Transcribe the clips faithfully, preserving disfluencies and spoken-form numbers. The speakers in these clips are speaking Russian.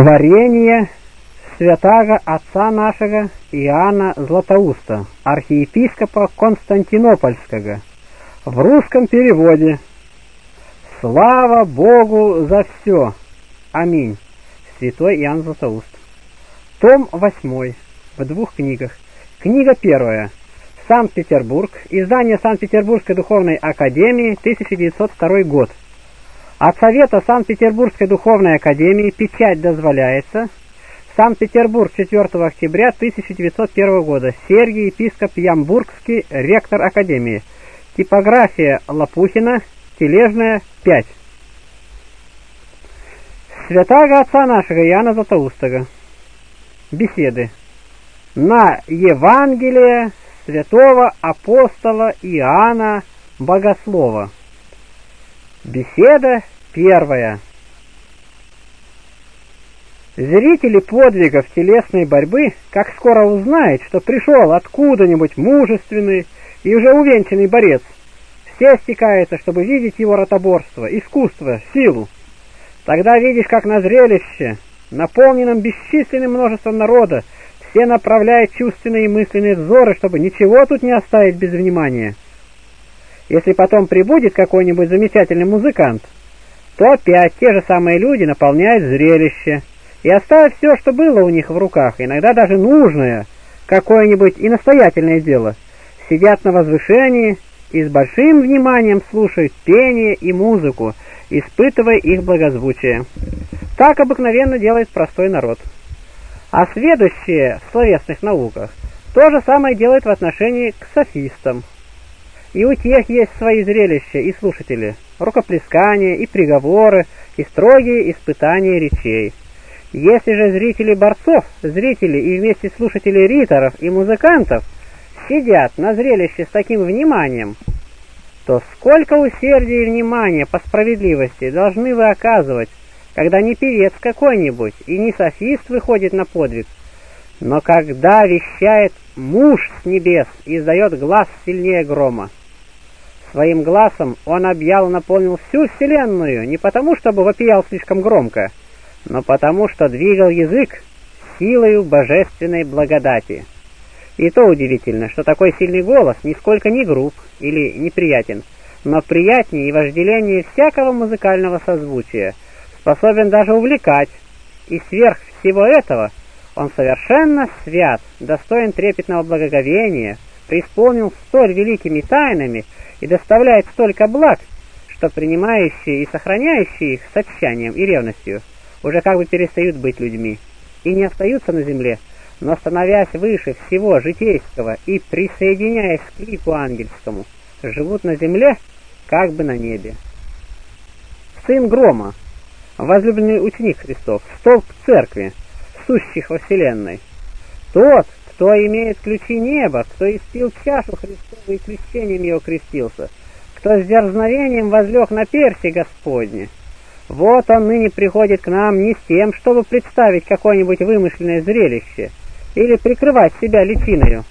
Творение святаго отца нашего Иоанна Златоуста, архиепископа Константинопольского, в русском переводе. Слава Богу за все! Аминь. Святой Иоанн Златоуст. Том восьмой, в двух книгах. Книга первая. Санкт-Петербург. Издание Санкт-Петербургской духовной академии, тысяча девятьсот второй год. От Совета Санкт-Петербургской духовной академии печать дозволяется. Санкт-Петербург, четвёртого октября тысяча девятьсот первого года. Сергий, епископ Ямбургский, ректор академии. Типография Лопухина, Тележная, пять. Святаго отца нашего Иоанна Златоустого. Беседы на Евангелие святого апостола Иоанна Богослова. Беседа первая. Зрители подвигов телесной борьбы, как скоро узнает, что пришел откуда-нибудь мужественный и уже увенчанный борец, все стекаются, чтобы видеть его ротоборство, искусство, силу. Тогда видишь, как на зрелище, наполненном бесчисленным множеством народа, все направляют чувственные и мысленные взоры, чтобы ничего тут не оставить без внимания. Если потом прибудет какой-нибудь замечательный музыкант, то опять те же самые люди наполняют зрелище, и оставив все, что было у них в руках, иногда даже нужное, какое-нибудь и настоятельное дело, сидят на возвышении и с большим вниманием слушают пение и музыку, испытывая их благозвучие. Так обыкновенно делает простой народ. А сведущие в словесных науках то же самое делают в отношении к софистам. И у тех есть свои зрелища и слушатели, рукоплескания и приговоры, и строгие испытания речей. Если же зрители борцов, зрители и вместе слушатели риторов и музыкантов сидят на зрелище с таким вниманием, то сколько усердия и внимания по справедливости должны вы оказывать, когда не певец какой-нибудь и не софист выходит на подвиг, но когда вещает муж с небес и издает глас сильнее грома. Своим гласом он объял и наполнил всю вселенную не потому, чтобы вопиял слишком громко, но потому, что двигал язык силою божественной благодати. И то удивительно, что такой сильный голос нисколько не груб или неприятен, но приятнее и вожделеннее всякого музыкального созвучия, способен даже увлекать, и сверх всего этого он совершенно свят, достоин трепетного благоговения, преисполнен столь великими тайнами и доставляет столько благ, что принимающие и сохраняющие их с отчаянием и ревностью уже как бы перестают быть людьми и не остаются на земле, но, становясь выше всего житейского и присоединяясь к лику ангельскому, живут на земле как бы на небе. Сын грома, возлюбленный ученик Христов, столб церкви, сущих во вселенной, тот, кто имеет ключи неба, кто испил чашу Христову и крещением его крестился, кто с дерзновением возлег на перси Господне, вот он ныне приходит к нам не с тем, чтобы представить какое-нибудь вымышленное зрелище или прикрывать себя личиною.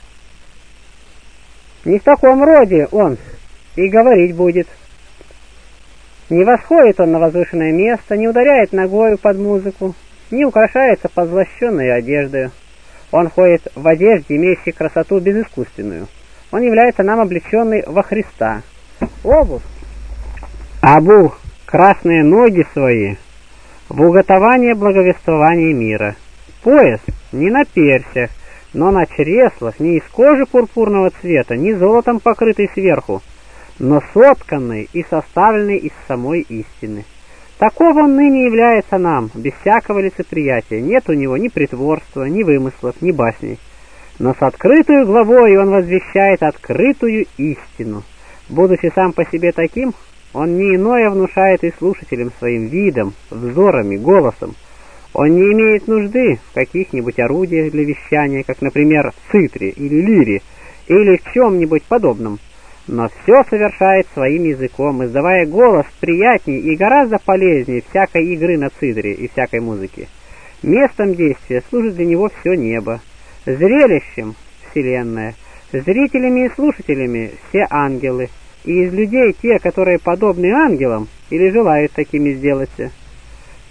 Не в таком роде он и говорить будет. Не восходит он на возвышенное место, не ударяет ногою под музыку, не украшается позлощенной одеждой. Он ходит в одежде, имеющей красоту безыскусственную. Он является нам облеченный во Христа. Обувь, обув красные ноги свои в уготование благовествования мира. Пояс не на персях, но на чреслах, не из кожи пурпурного цвета, не золотом покрытый сверху, но сотканный и составленный из самой истины. Таков он ныне является нам, без всякого лицеприятия. Нет у него ни притворства, ни вымыслов, ни басней. Но с открытую главой он возвещает открытую истину. Будучи сам по себе таким, он не иное внушает и слушателям своим видом, взорами, голосом. Он не имеет нужды в каких-нибудь орудиях для вещания, как, например, в цитре или лире, или в чем-нибудь подобном, но все совершает своим языком, издавая голос приятнее и гораздо полезнее всякой игры на цитре и всякой музыки. Местом действия служит для него все небо, зрелищем — вселенная, зрителями и слушателями — все ангелы, и из людей те, которые подобны ангелам или желают такими сделаться.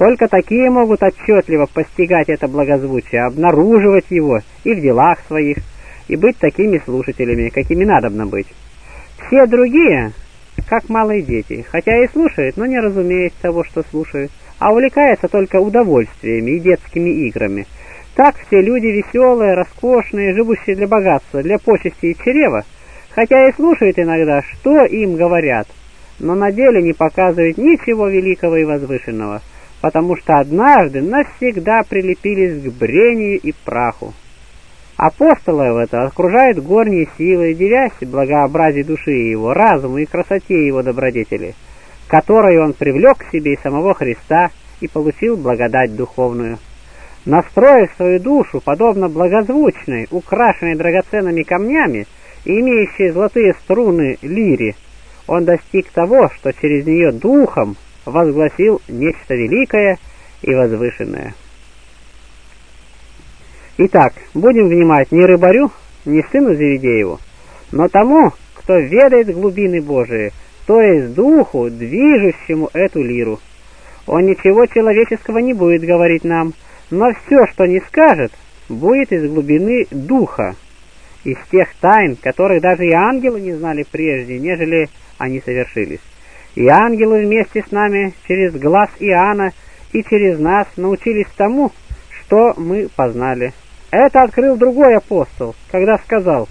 Только такие могут отчетливо постигать это благозвучие, обнаруживать его и в делах своих, и быть такими слушателями, какими надобно быть. Все другие, как малые дети, хотя и слушают, но не разумеют того, что слушают, а увлекаются только удовольствиями и детскими играми. Так все люди веселые, роскошные, живущие для богатства, для почести и чрева, хотя и слушают иногда, что им говорят, но на деле не показывают ничего великого и возвышенного, потому что однажды навсегда прилепились к брению и праху. Апостола в это окружают горние силы, девясь благообразию души его, разуму и красоте его добродетели, которой он привлек к себе и самого Христа и получил благодать духовную. Настроив свою душу, подобно благозвучной, украшенной драгоценными камнями и имеющей золотые струны лире, он достиг того, что через нее духом возгласил нечто великое и возвышенное. Итак, будем внимать не рыбарю, не сыну Зеведееву, но тому, кто ведает глубины Божии, то есть духу, движущему эту лиру. Он ничего человеческого не будет говорить нам, но все, что не скажет, будет из глубины духа, из тех тайн, которых даже и ангелы не знали прежде, нежели они совершились. И ангелы вместе с нами через глаз Иоанна и через нас научились тому, что мы познали. Это открыл другой апостол, когда сказал: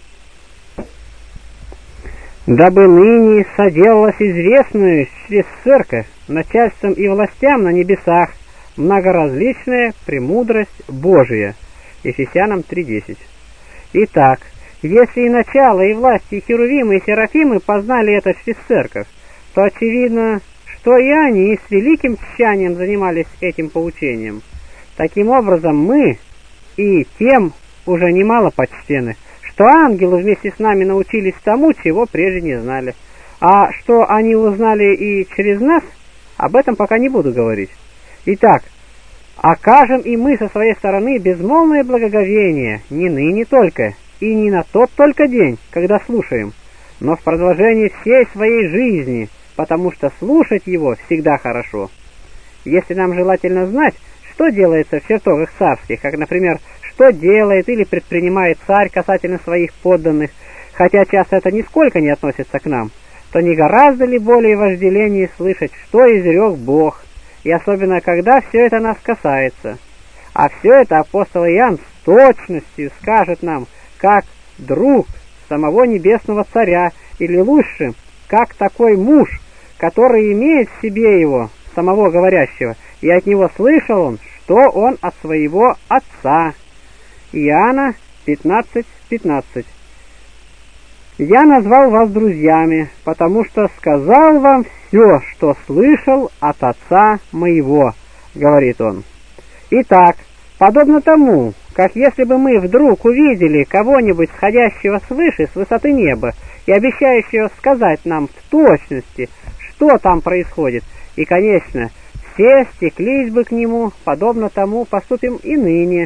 «Дабы ныне соделалось известную через церковь начальством и властям на небесах многоразличная премудрость Божия». Ефесянам три десять. Итак, если и начало, и власти, и херувимы, и серафимы познали это через церковь, то очевидно, что и они с великим тщанием занимались этим поучением. Таким образом, мы и тем уже немало почтены, что ангелы вместе с нами научились тому, чего прежде не знали. А что они узнали и через нас, об этом пока не буду говорить. Итак, окажем и мы со своей стороны безмолвное благоговение, не ныне только, и не на тот только день, когда слушаем, но в продолжении всей своей жизни, потому что слушать его всегда хорошо. Если нам желательно знать, что делается в чертогах царских, как, например, что делает или предпринимает царь касательно своих подданных, хотя часто это нисколько не относится к нам, то не гораздо ли более вожделение слышать, что изрек Бог, и особенно, когда все это нас касается. А все это апостол Иоанн с точностью скажет нам, как друг самого небесного царя, или лучше, как такой муж, который имеет в себе его, самого говорящего, и от него слышал он, что он от своего отца. Иоанна пятнадцать пятнадцать. «Я назвал вас друзьями, потому что сказал вам все, что слышал от отца моего», — говорит он. Итак, подобно тому, как если бы мы вдруг увидели кого-нибудь сходящего свыше, с высоты неба, и обещающего сказать нам в точности, что там происходит, и, конечно, все стеклись бы к нему, подобно тому поступим и ныне.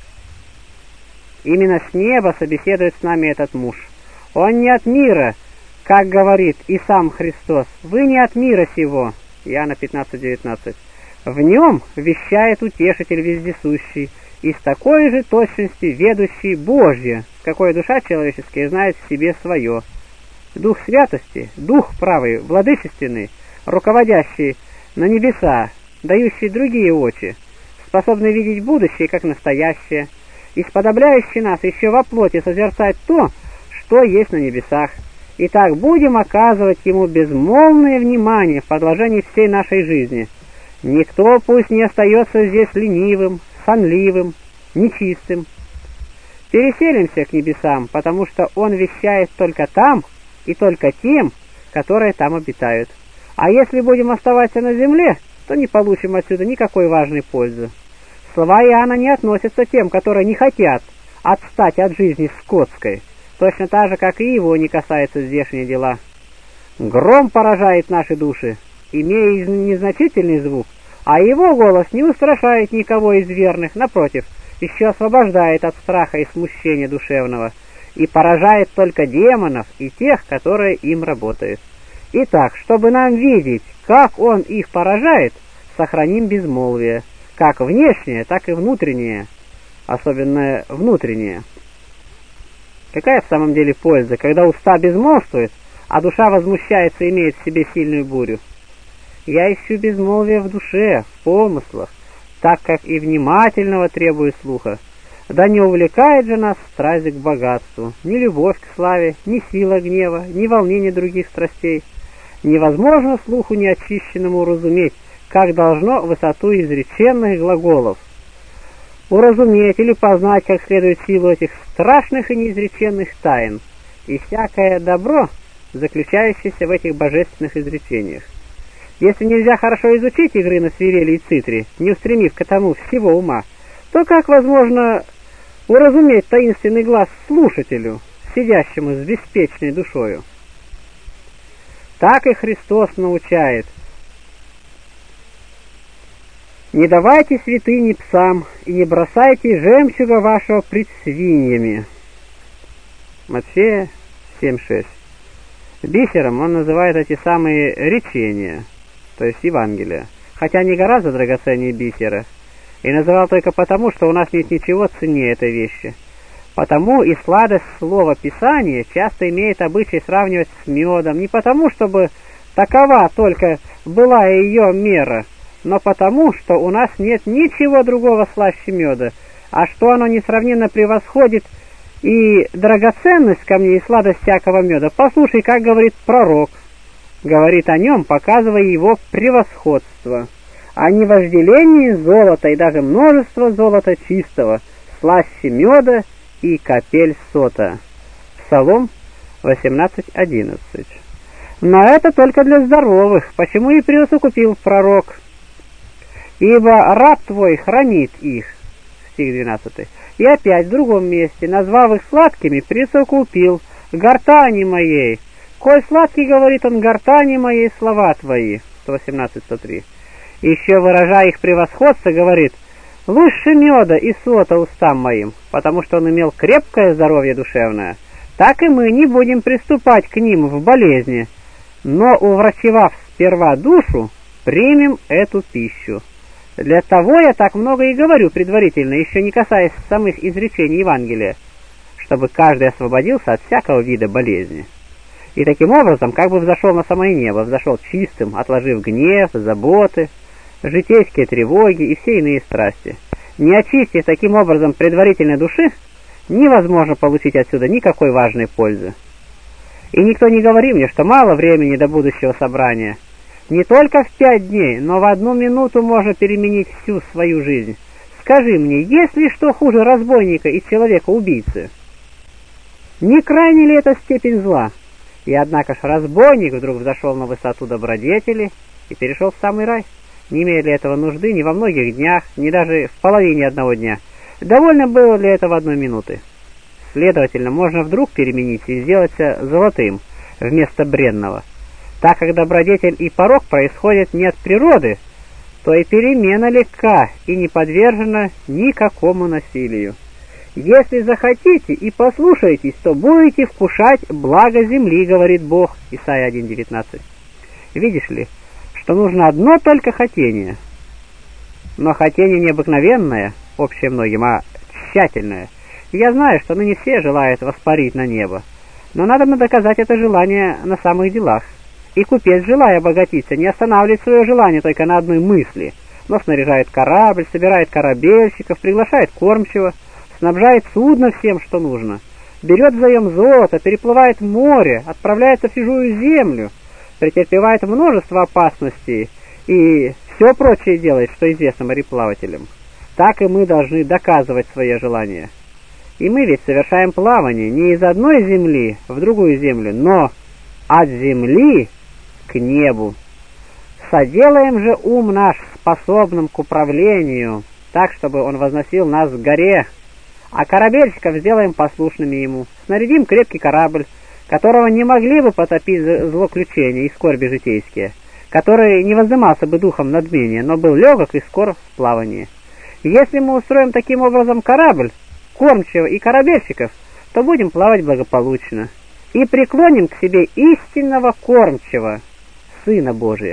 Именно с неба собеседует с нами этот муж. Он не от мира, как говорит и сам Христос. Вы не от мира сего. Иоанна пятнадцать девятнадцать. В нем вещает утешитель вездесущий, и с такой же точностью ведущий Божье, какое душа человеческая знает в себе свое. Дух святости, дух правый, владычественный, руководящий на небеса, дающий другие очи, способный видеть будущее как настоящее, и сподобляющий нас еще во плоти созерцать то, что есть на небесах. Итак, будем оказывать ему безмолвное внимание в продолжении всей нашей жизни. Никто пусть не остается здесь ленивым, сонливым, нечистым. Переселимся к небесам, потому что он вещает только там и только тем, которые там обитают. А если будем оставаться на земле, то не получим отсюда никакой важной пользы. Слова Иоанна не относятся к тем, которые не хотят отстать от жизни скотской, точно так же, как и его не касаются здешние дела. Гром поражает наши души, имея незначительный звук, а его голос не устрашает никого из верных, напротив, еще освобождает от страха и смущения душевного, и поражает только демонов и тех, которые им работают. Итак, чтобы нам видеть, как он их поражает, сохраним безмолвие, как внешнее, так и внутреннее, особенно внутреннее. Какая в самом деле польза, когда уста безмолвствуют, а душа возмущается и имеет в себе сильную бурю? Я ищу безмолвие в душе, в помыслах, так как и внимательного требую слуха. Да не увлекает же нас страсть к богатству, ни любовь к славе, ни сила гнева, ни волнение других страстей. Невозможно слуху неочищенному уразуметь, как должно высоту изреченных глаголов. Уразуметь или познать как следует силу этих страшных и неизреченных тайн, и всякое добро, заключающееся в этих божественных изречениях. Если нельзя хорошо изучить игры на свирели и цитре, не устремив к этому всего ума, то как возможно уразуметь таинственный глаз слушателю, сидящему с беспечной душою? Так и Христос научает: «Не давайте святыни псам, и не бросайте жемчуга вашего пред свиньями». Матфея семь шесть. Бисером он называет эти самые речения, то есть Евангелия, хотя не гораздо драгоценнее бисера, и называл только потому, что у нас нет ничего ценнее этой вещи. Потому и сладость слова Писания часто имеет обычай сравнивать с медом, не потому, чтобы такова только была ее мера, но потому, что у нас нет ничего другого слаще меда, а что оно несравненно превосходит и драгоценность камней, и сладость всякого меда. Послушай, как говорит пророк, говорит о нем, показывая его превосходство, а не вожделение золота и даже множество золота чистого, слаще меда и капель сота. Псалом восемнадцать одиннадцать. Но это только для здоровых. Почему и преусукупил пророк? Ибо раб твой хранит их. Стих двенадцатый. И опять в другом месте, назвав их сладкими, присовокупил: гортани моей. Коль сладкий, говорит он, гортани моей слова твои. сто восемнадцать сто три. Еще выражая их превосходство, говорит: лучше меда и сота устам моим, потому что он имел крепкое здоровье душевное. Так и мы не будем приступать к ним в болезни, но, уврачевав сперва душу, примем эту пищу. Для того я так много и говорю предварительно, еще не касаясь самых изречений Евангелия, чтобы каждый освободился от всякого вида болезни. И таким образом как бы взошел на самое небо, взошел чистым, отложив гнев, заботы, житейские тревоги и все иные страсти. Не очистив таким образом предварительно души, невозможно получить отсюда никакой важной пользы. И никто не говорит мне, что мало времени до будущего собрания. Не только в пять дней, но в одну минуту можно переменить всю свою жизнь. Скажи мне, есть ли что хуже разбойника и человека-убийцы? Не крайне ли это степень зла? И однако ж разбойник вдруг взошел на высоту добродетели и перешел в самый рай. Не имея для этого нужды ни во многих днях, ни даже в половине одного дня. Довольно было для этого одной минуты. Следовательно, можно вдруг перемениться и сделаться золотым вместо бренного. Так как добродетель и порок происходят не от природы, то и перемена легка и не подвержена никакому насилию. Если захотите и послушаетесь, то будете вкушать благо земли, говорит Бог. Исайя один девятнадцать. Видишь ли, что нужно одно только хотение. Но хотение не обыкновенное, общее многим, а тщательное. Я знаю, что ныне все желают воспарить на небо, но надо доказать это желание на самых делах. И купец, желая обогатиться, не останавливает свое желание только на одной мысли, но снаряжает корабль, собирает корабельщиков, приглашает кормчего, снабжает судно всем, что нужно, берет взаим золото, переплывает море, отправляется в чужую землю, претерпевает множество опасностей и все прочее делает, что известно мореплавателям. Так и мы должны доказывать свои желания. И мы ведь совершаем плавание не из одной земли в другую землю, но от земли к небу. Соделаем же ум наш способным к управлению, так, чтобы он возносил нас к горе, а корабельщиков сделаем послушными ему. Снарядим крепкий корабль, которого не могли бы потопить злоключения и скорби житейские, который не воздымался бы духом надмения, но был легок и скор в плавании. Если мы устроим таким образом корабль, кормчего и корабельщиков, то будем плавать благополучно и преклоним к себе истинного кормчего, Сына Божия,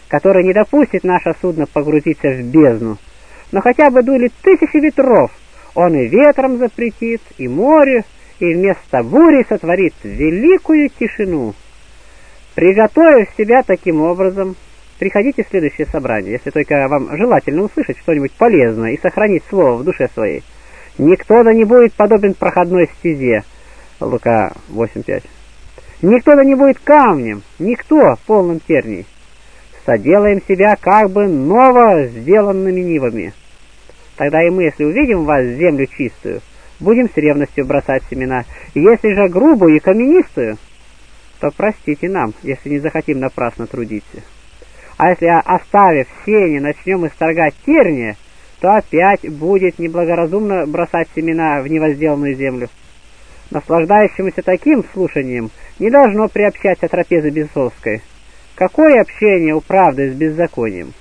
который не допустит наше судно погрузиться в бездну. Но хотя бы дули тысячи ветров, он и ветром запретит, и морю, и вместо бури сотворит великую тишину. Приготовив себя таким образом, приходите в следующее собрание, если только вам желательно услышать что-нибудь полезное и сохранить слово в душе своей. Никто да не будет подобен проходной стезе. Лука восемь пять. Никто да не будет камнем, никто полным терней. Соделаем себя как бы ново сделанными нивами. Тогда и мы, если увидим в вас землю чистую, будем с ревностью бросать семена. Если же грубую и каменистую, то простите нам, если не захотим напрасно трудиться. А если, оставив сене, начнем исторгать терния, то опять будет неблагоразумно бросать семена в невозделанную землю. Наслаждающемуся таким слушанием не должно приобщаться трапезы бесовской. Какое общение у правды с беззаконием?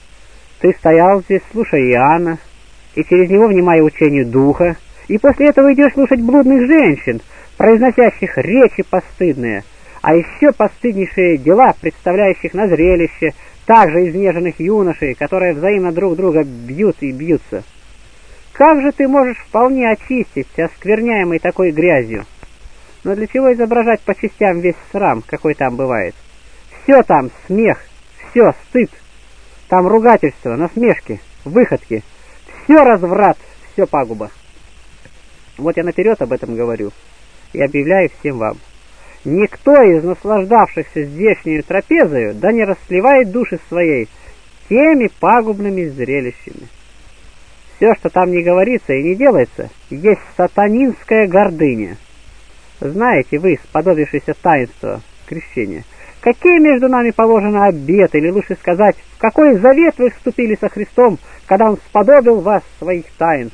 Ты стоял здесь, слушая Иоанна, и через него внимая учению Духа, и после этого идешь слушать блудных женщин, произносящих речи постыдные, а еще постыднейшие дела, представляющих на зрелище также изнеженных юношей, которые взаимно друг друга бьют и бьются. Как же ты можешь вполне очиститься, оскверняемый такой грязью? Но для чего изображать по частям весь срам, какой там бывает? Все там смех, все стыд, там ругательство, насмешки, выходки, все разврат, все пагуба. Вот я наперед об этом говорю и объявляю всем вам. Никто из наслаждавшихся здешнюю трапезою да не расслевает души своей теми пагубными зрелищами. Все, что там не говорится и не делается, есть сатанинская гордыня. Знаете вы, сподобившиеся таинства крещения, какие между нами положены обеты, или лучше сказать, в какой завет вы вступили со Христом, когда Он сподобил вас своих таинств?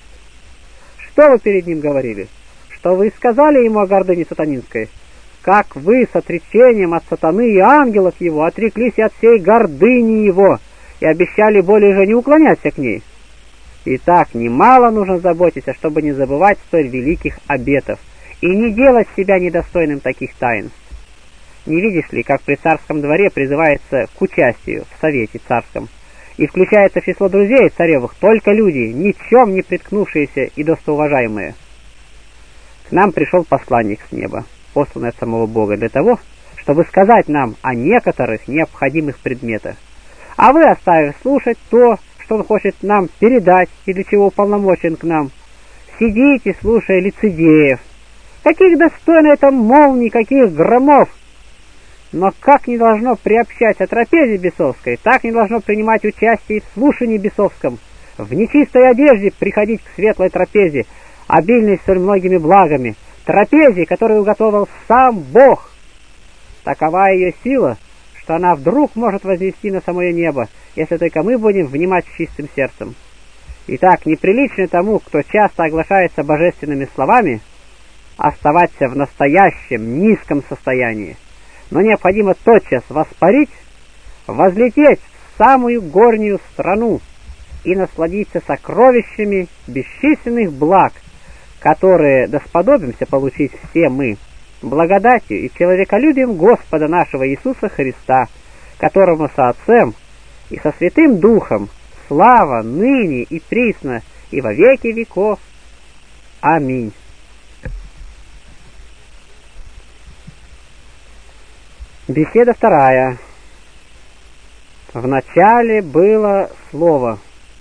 Что вы перед Ним говорили? Что вы сказали Ему о гордыне сатанинской? Как вы с отречением от сатаны и ангелов его отреклись от всей гордыни его и обещали более же не уклоняться к ней? Итак, немало нужно заботиться, чтобы не забывать столь великих обетов и не делать себя недостойным таких таинств. Не видишь ли, как при царском дворе призывается к участию в совете царском, и включается в число друзей царевых только люди, ничем не приткнувшиеся и достоуважаемые? К нам пришел посланник с неба, посланный от самого Бога, для того, чтобы сказать нам о некоторых необходимых предметах. А вы, оставив слушать то, что Он хочет нам передать и для чего уполномочен к нам, сидите, слушая лицедеев. Каких достойно это молний, каких громов! Но как не должно приобщать о трапезе бесовской, так не должно принимать участие в слушании бесовском, в нечистой одежде приходить к светлой трапезе, обильной столь многими благами, трапезе, которую уготовил сам Бог. Такова ее сила, что она вдруг может вознести на самое небо, если только мы будем внимать с чистым сердцем. Итак, неприлично тому, кто часто оглашается божественными словами, оставаться в настоящем низком состоянии, но необходимо тотчас воспарить, возлететь в самую горнюю страну и насладиться сокровищами бесчисленных благ, которые досподобимся получить все мы, благодатью и человеколюбием Господа нашего Иисуса Христа, которому со Отцем и со Святым Духом слава ныне и присно и во веки веков. Аминь. Беседа вторая. В начале было Слово.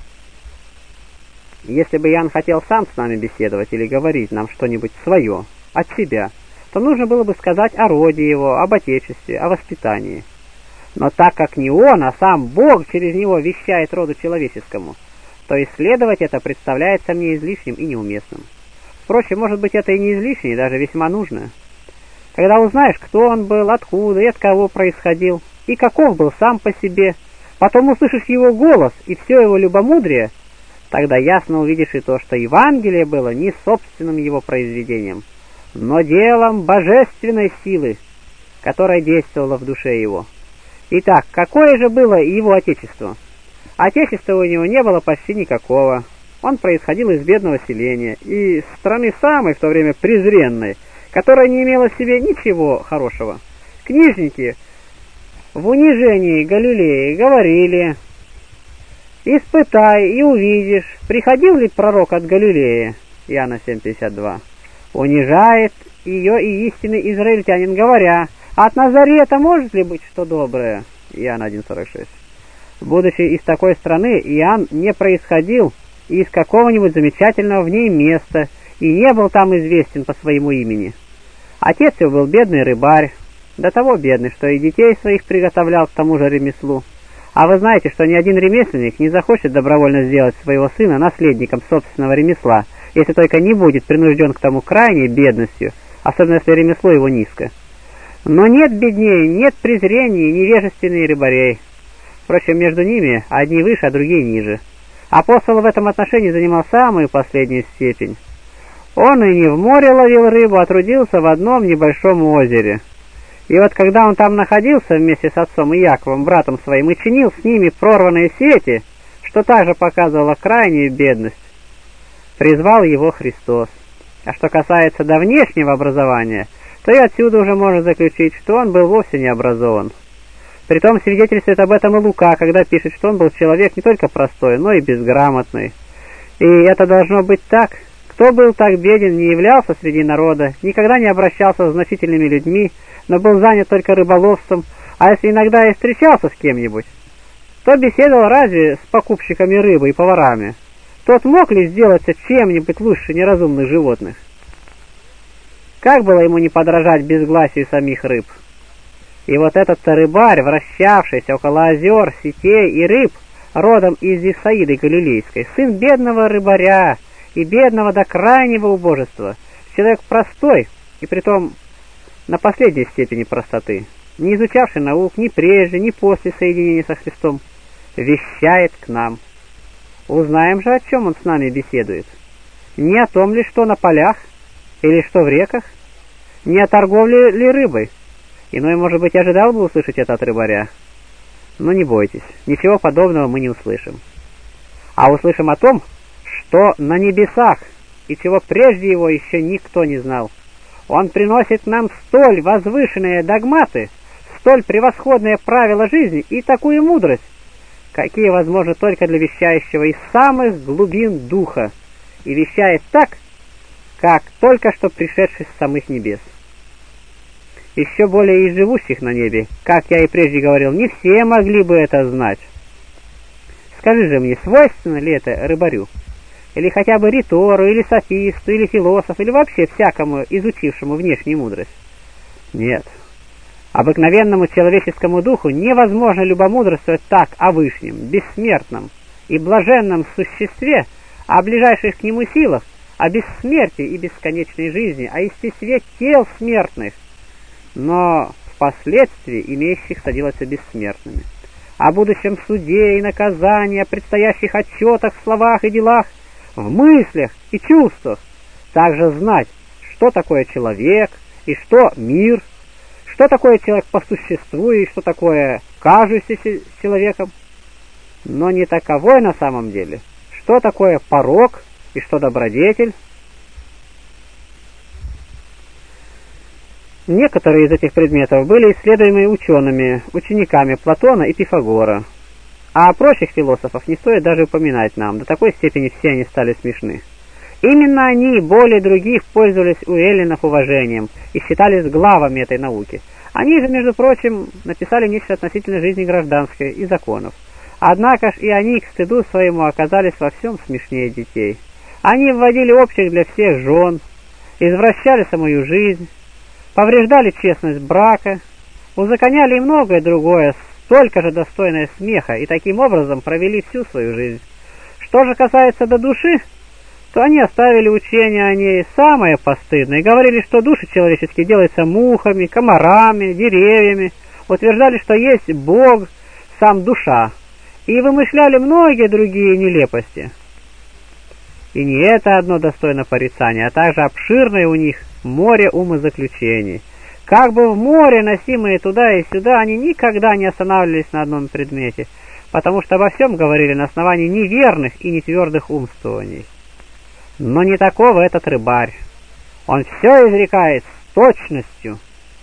Если бы Иоанн хотел сам с нами беседовать или говорить нам что-нибудь свое, от себя, то нужно было бы сказать о роде его, об отечестве, о воспитании. Но так как не он, а сам Бог через него вещает роду человеческому, то исследовать это представляется мне излишним и неуместным. Впрочем, может быть, это и не излишне, и даже весьма нужно. Когда узнаешь, кто он был, откуда и от кого происходил, и каков был сам по себе, потом услышишь его голос и все его любомудрие, тогда ясно увидишь и то, что Евангелие было не собственным его произведением, но делом божественной силы, которая действовала в душе его. Итак, какое же было его отечество? Отечества у него не было почти никакого. Он происходил из бедного селения и страны самой в то время презренной, которая не имела в себе ничего хорошего. Книжники в унижении Галилеи говорили: «Испытай и увидишь, приходил ли пророк от Галилеи?» Иоанна семь пятьдесят два. Унижает ее и истинный израильтянин, говоря: «От Назарета может ли быть что доброе?» Иоанн один сорок шесть. Будучи из такой страны, Иоанн не происходил из какого-нибудь замечательного в ней места и не был там известен по своему имени. Отец его был бедный рыбарь, до того бедный, что и детей своих приготовлял к тому же ремеслу. А вы знаете, что ни один ремесленник не захочет добровольно сделать своего сына наследником собственного ремесла, если только не будет принужден к тому крайней бедностью, особенно если ремесло его низко. Но нет беднее, нет презрения невежественных рыбарей. Впрочем, между ними одни выше, а другие ниже. Апостол в этом отношении занимал самую последнюю степень. Он и не в море ловил рыбу, а трудился в одном небольшом озере. И вот когда он там находился вместе с отцом и Яковом, братом своим, и чинил с ними прорванные сети, что также показывало крайнюю бедность, призвал его Христос. А что касается до внешнего образования, то и отсюда уже можно заключить, что он был вовсе не образован. Притом свидетельствует об этом и Лука, когда пишет, что он был человек не только простой, но и безграмотный. И это должно быть так. Кто был так беден, не являлся среди народа, никогда не обращался с значительными людьми, но был занят только рыболовством, а если иногда и встречался с кем-нибудь, то беседовал разве с покупщиками рыбы и поварами? Тот мог ли сделаться чем-нибудь лучше неразумных животных? Как было ему не подражать безгласию самих рыб? И вот этот-то рыбарь, вращавшийся около озер, сетей и рыб, родом из Вифсаиды Галилейской, сын бедного рыбаря и бедного до крайнего убожества, человек простой, и притом на последней степени простоты, не изучавший наук ни прежде, ни после соединения со Христом, вещает к нам. Узнаем же, о чем он с нами беседует. Не о том ли, что на полях, или что в реках, не о торговле ли рыбой. Иной, может быть, ожидал бы услышать это от рыбаря. Но не бойтесь, ничего подобного мы не услышим. А услышим о том, что на небесах, и чего прежде его еще никто не знал. Он приносит нам столь возвышенные догматы, столь превосходные правила жизни и такую мудрость, какие возможны только для вещающего из самых глубин духа, и вещает так, как только что пришедший с самых небес. Еще более и живущих на небе, как я и прежде говорил, не все могли бы это знать. Скажи же мне, свойственно ли это рыбарю? Или хотя бы ритору, или софисту, или философу, или вообще всякому изучившему внешнюю мудрость? Нет. Обыкновенному человеческому духу невозможно любомудрствовать так о вышнем, бессмертном и блаженном существе, о ближайших к нему силах, о бессмертии и бесконечной жизни, о естестве тел смертных, но впоследствии имеющих соделаться бессмертными, о будущем суде и наказании, о предстоящих отчетах в словах и делах, в мыслях и чувствах, также знать, что такое человек и что мир, что такое человек по существу и что такое кажущийся человеком, но не таковой на самом деле, что такое порок и что добродетель. Некоторые из этих предметов были исследуемы учеными, учениками Платона и Пифагора, а прочих философов не стоит даже упоминать нам, до такой степени все они стали смешны. Именно они более других пользовались у эллинов уважением и считались главами этой науки. Они же, между прочим, написали нечто относительно жизни гражданской и законов. Однако ж и они к стыду своему оказались во всем смешнее детей. Они вводили общих для всех жен, извращали самую жизнь, повреждали честность брака, узаконяли и многое другое, столько же достойное смеха, и таким образом провели всю свою жизнь. Что же касается до души, то они оставили учение о ней самое постыдное, и говорили, что души человеческие делаются мухами, комарами, деревьями, утверждали, что есть Бог, сам душа, и вымышляли многие другие нелепости. И не это одно достойно порицания, а также обширное у них море умозаключений. Как бы в море, носимые туда и сюда, они никогда не останавливались на одном предмете, потому что обо всем говорили на основании неверных и нетвердых умствований. Но не такого этот рыбарь. Он все изрекает с точностью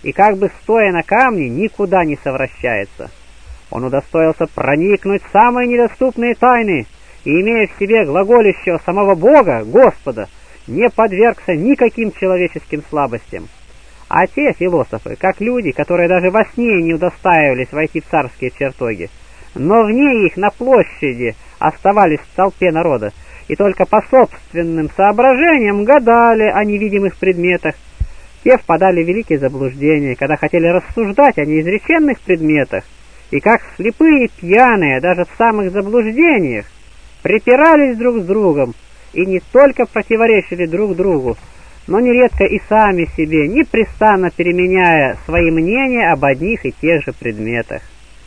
и как бы стоя на камне никуда не совращается. Он удостоился проникнуть в самые недоступные тайны и, имея в себе глаголющего самого Бога, Господа, не подвергся никаким человеческим слабостям. А те философы, как люди, которые даже во сне не удостаивались войти в царские чертоги, но вне их на площади оставались в толпе народа, и только по собственным соображениям гадали о невидимых предметах, те впадали в великие заблуждения, когда хотели рассуждать о неизреченных предметах, и как слепые пьяные даже в самых заблуждениях припирались друг с другом и не только противоречили друг другу, но нередко и сами себе, непрестанно переменяя свои мнения об одних и тех же предметах.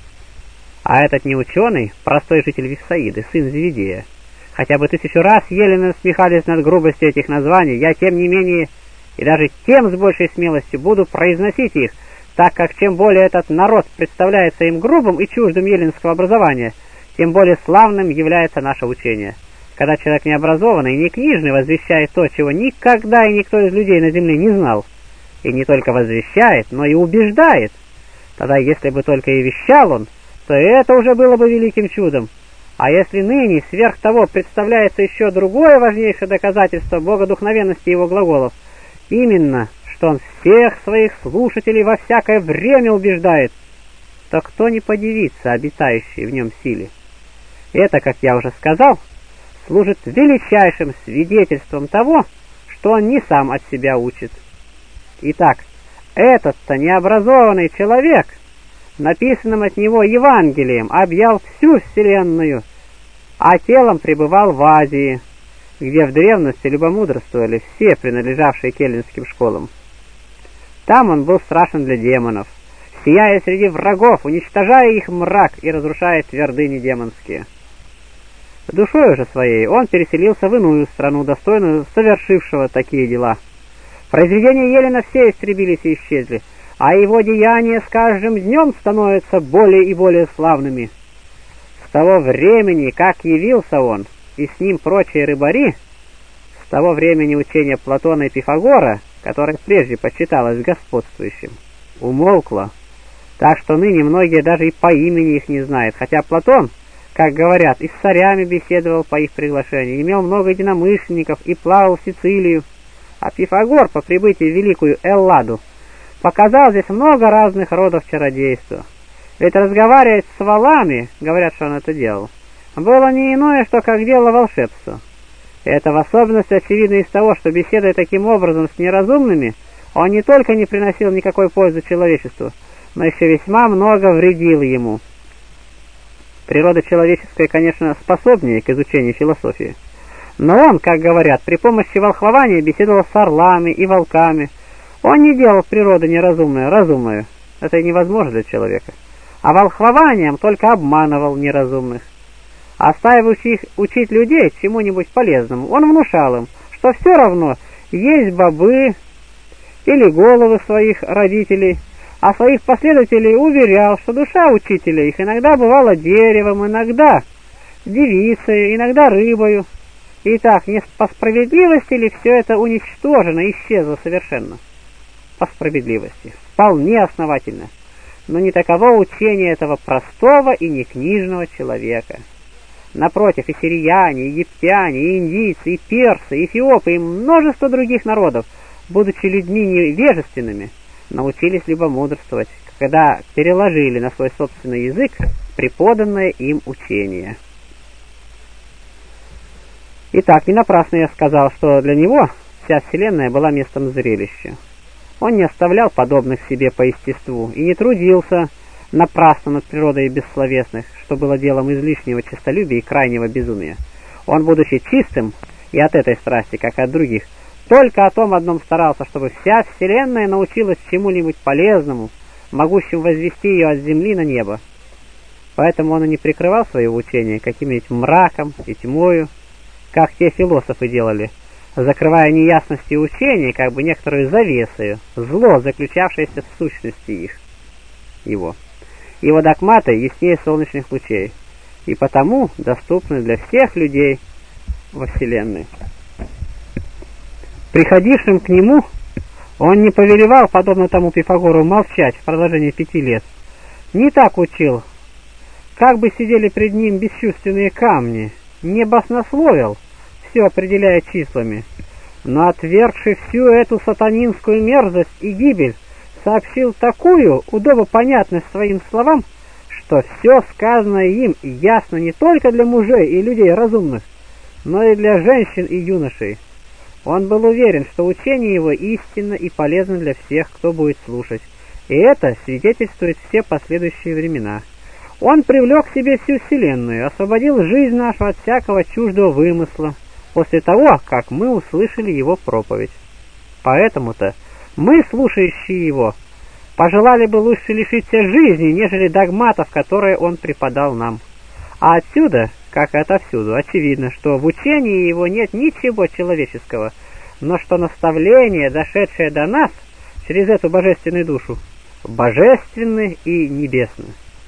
А этот неученый, простой житель Вифсаиды, сын Зеведея, хотя бы тысячу раз еле насмехались над грубостью этих названий, я тем не менее и даже тем с большей смелостью буду произносить их, так как чем более этот народ представляется им грубым и чуждым эллинского образования, тем более славным является наше учение. Когда человек необразованный и не книжный возвещает то, чего никогда и никто из людей на земле не знал, и не только возвещает, но и убеждает, тогда если бы только и вещал он, то это уже было бы великим чудом. А если ныне сверх того представляется еще другое важнейшее доказательство богодухновенности его глаголов, именно, что он всех своих слушателей во всякое время убеждает, то кто не подивится обитающей в нем силе? Это, как я уже сказал, служит величайшим свидетельством того, что он не сам от себя учит. Итак, этот-то необразованный человек, написанным от него Евангелием, объял всю вселенную, а телом пребывал в Азии, где в древности любомудрствовали все принадлежавшие к эллинским школам. Там он был страшен для демонов, сияя среди врагов, уничтожая их мрак и разрушая твердыни демонские. Душою же своей он переселился в иную страну, достойную совершившего такие дела. Произведения Елена все истребились и исчезли, а его деяния с каждым днем становятся более и более славными. С того времени, как явился он, и с ним прочие рыбари, с того времени учение Платона и Пифагора, которое прежде почиталось господствующим, умолкло, так что ныне многие даже и по имени их не знают, хотя Платон, как говорят, и с царями беседовал по их приглашению, имел много единомышленников и плавал в Сицилию, а Пифагор по прибытии в великую Элладу показал здесь много разных родов чародейства. Ведь разговаривать с валами, говорят, что он это делал, было не иное, что как дело волшебства. Это в особенности очевидно из того, что, беседуя таким образом с неразумными, он не только не приносил никакой пользы человечеству, но еще весьма много вредил ему. Природа человеческая, конечно, способнее к изучению философии, но он, как говорят, при помощи волхвования беседовал с орлами и волками. Он не делал природу неразумную, разумную, это невозможно для человека, а волхвованием только обманывал неразумных. Оставив их учить людей чему-нибудь полезному, он внушал им, что все равно есть бобы или головы своих родителей, а своих последователей уверял, что душа учителя их иногда бывала деревом, иногда девицей, иногда рыбою. Итак, не по справедливости ли все это уничтожено, исчезло совершенно? По справедливости, вполне основательно, но не таково учение этого простого и некнижного человека. Напротив, и сирияне, и египтяне, и индийцы, и персы, и эфиопы, и множество других народов, будучи людьми невежественными, научились любомудрствовать, когда переложили на свой собственный язык преподанное им учение. Итак, не напрасно я сказал, что для него вся вселенная была местом зрелища. Он не оставлял подобных себе по естеству и не трудился напрасно над природой бессловесных, что было делом излишнего честолюбия и крайнего безумия. Он, будучи чистым и от этой страсти, как и от других, только о том одном старался, чтобы вся вселенная научилась чему-нибудь полезному, могущему возвести ее от земли на небо. Поэтому он и не прикрывал свое учение каким-нибудь мраком и тьмою, как те философы делали, закрывая неясности учения, как бы некоторую завесою, зло, заключавшееся в сущности их, его. Его догматы яснее солнечных лучей, и потому доступны для всех людей во Вселенной. Приходившим к нему Он не повелевал, подобно тому Пифагору, молчать в продолжении пяти лет. Не так учил, как бы сидели пред ним бесчувственные камни, не баснословил, все определяя числами, но, отвергший всю эту сатанинскую мерзость и гибель, сообщил такую удобопонятность своим словам, что все сказанное им ясно не только для мужей и людей разумных, но и для женщин и юношей. Он был уверен, что учение его истинно и полезно для всех, кто будет слушать, и это свидетельствует все последующие времена. Он привлек к себе всю вселенную, освободил жизнь нашу от всякого чуждого вымысла, после того, как мы услышали его проповедь. Поэтому-то мы, слушающие его, пожелали бы лучше лишиться жизни, нежели догматов, которые он преподал нам. А отсюда, как и отовсюду, очевидно, что в учении его нет ничего человеческого, но что наставление, дошедшее до нас через эту божественную душу, божественно и небесно.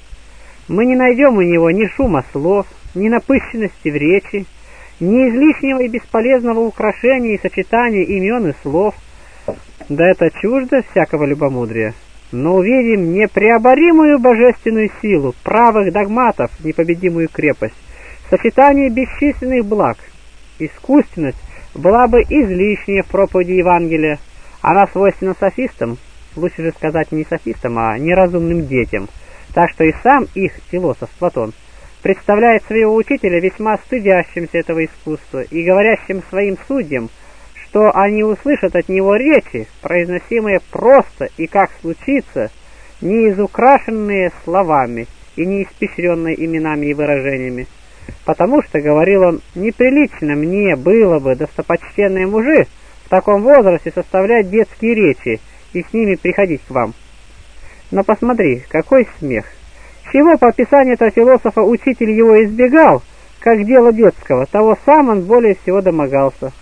Мы не найдем у него ни шума слов, ни напыщенности в речи, ни излишнего и бесполезного украшения и сочетания имен и слов, да это чуждо всякого любомудрия, но увидим непреоборимую божественную силу, правых догматов, непобедимую крепость, сочетание бесчисленных благ. Искусственность была бы излишняя в проповеди Евангелия, она свойственна софистам, лучше же сказать не софистам, а неразумным детям, так что и сам их философ Платон представляет своего учителя весьма стыдящимся этого искусства и говорящим своим судьям, что они услышат от него речи, произносимые просто и как случится, не изукрашенные словами и не испещренные именами и выражениями. Потому что, говорил он, неприлично мне было бы, достопочтенные мужи, в таком возрасте составлять детские речи и с ними приходить к вам. Но посмотри, какой смех! Чего по описанию этого философа учитель его избегал, как дело детского, того сам он более всего домогался.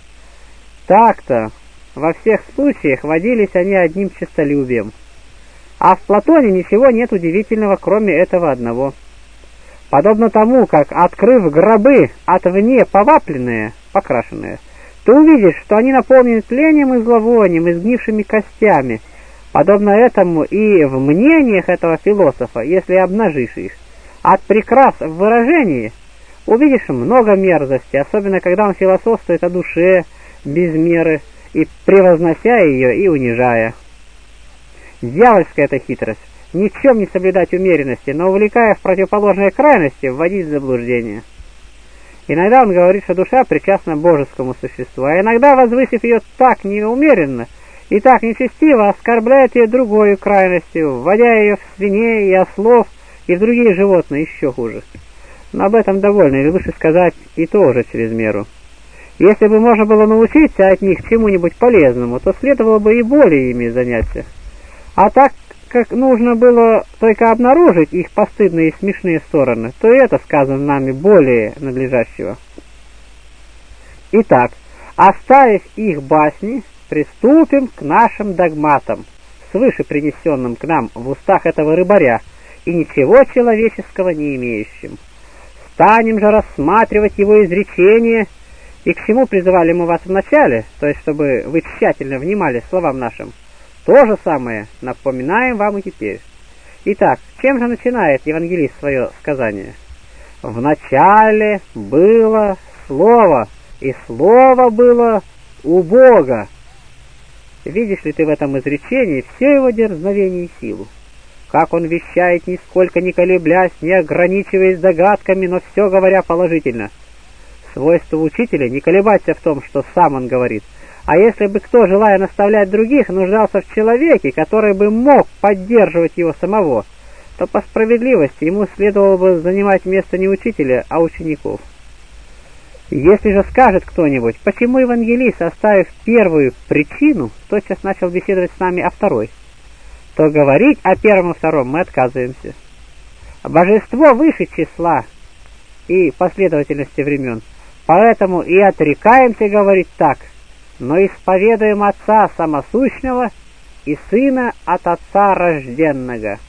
Так-то, во всех случаях водились они одним честолюбием. А в Платоне ничего нет удивительного, кроме этого одного. Подобно тому, как, открыв гробы отвне повапленные, покрашенные, ты увидишь, что они наполнены тлением и зловонием, и сгнившими костями. Подобно этому и в мнениях этого философа, если обнажишь их, от прекрас в выражении увидишь много мерзости, особенно когда он философствует о душе без меры, и превознося ее и унижая. Дьявольская эта хитрость, ни в чем не соблюдать умеренности, но увлекая в противоположные крайности, вводить в заблуждение. Иногда он говорит, что душа причастна божескому существу, а иногда, возвысив ее так неумеренно и так нечестиво, оскорбляет ее другой крайностью, вводя ее в свиней и ослов и в другие животные еще хуже. Но об этом довольно, или лучше сказать, и то уже через меру. Если бы можно было научиться от них чему-нибудь полезному, то следовало бы и более ими заняться. А так как нужно было только обнаружить их постыдные и смешные стороны, то и это сказано нами более надлежащего. Итак, оставив их басни, приступим к нашим догматам, свыше принесенным к нам в устах этого рыбаря и ничего человеческого не имеющим. Станем же рассматривать его изречения, и к чему призывали мы вас вначале, то есть чтобы вы тщательно внимали словам нашим. То же самое напоминаем вам и теперь. Итак, чем же начинает евангелист свое сказание? «Вначале было Слово, и Слово было у Бога». Видишь ли ты в этом изречении все его дерзновение и силу? Как он вещает, нисколько не колеблясь, не ограничиваясь догадками, но все говоря положительно. Свойство учителя не колебаться в том, что сам он говорит. А если бы кто, желая наставлять других, нуждался в человеке, который бы мог поддерживать его самого, то по справедливости ему следовало бы занимать место не учителя, а учеников. Если же скажет кто-нибудь, почему евангелист, оставив первую причину, тотчас начал беседовать с нами о второй, то говорить о первом и втором мы отказываемся. Божество выше числа и последовательности времен, поэтому и отрекаемся говорить так, но исповедуем Отца самосущного и Сына от Отца рожденного.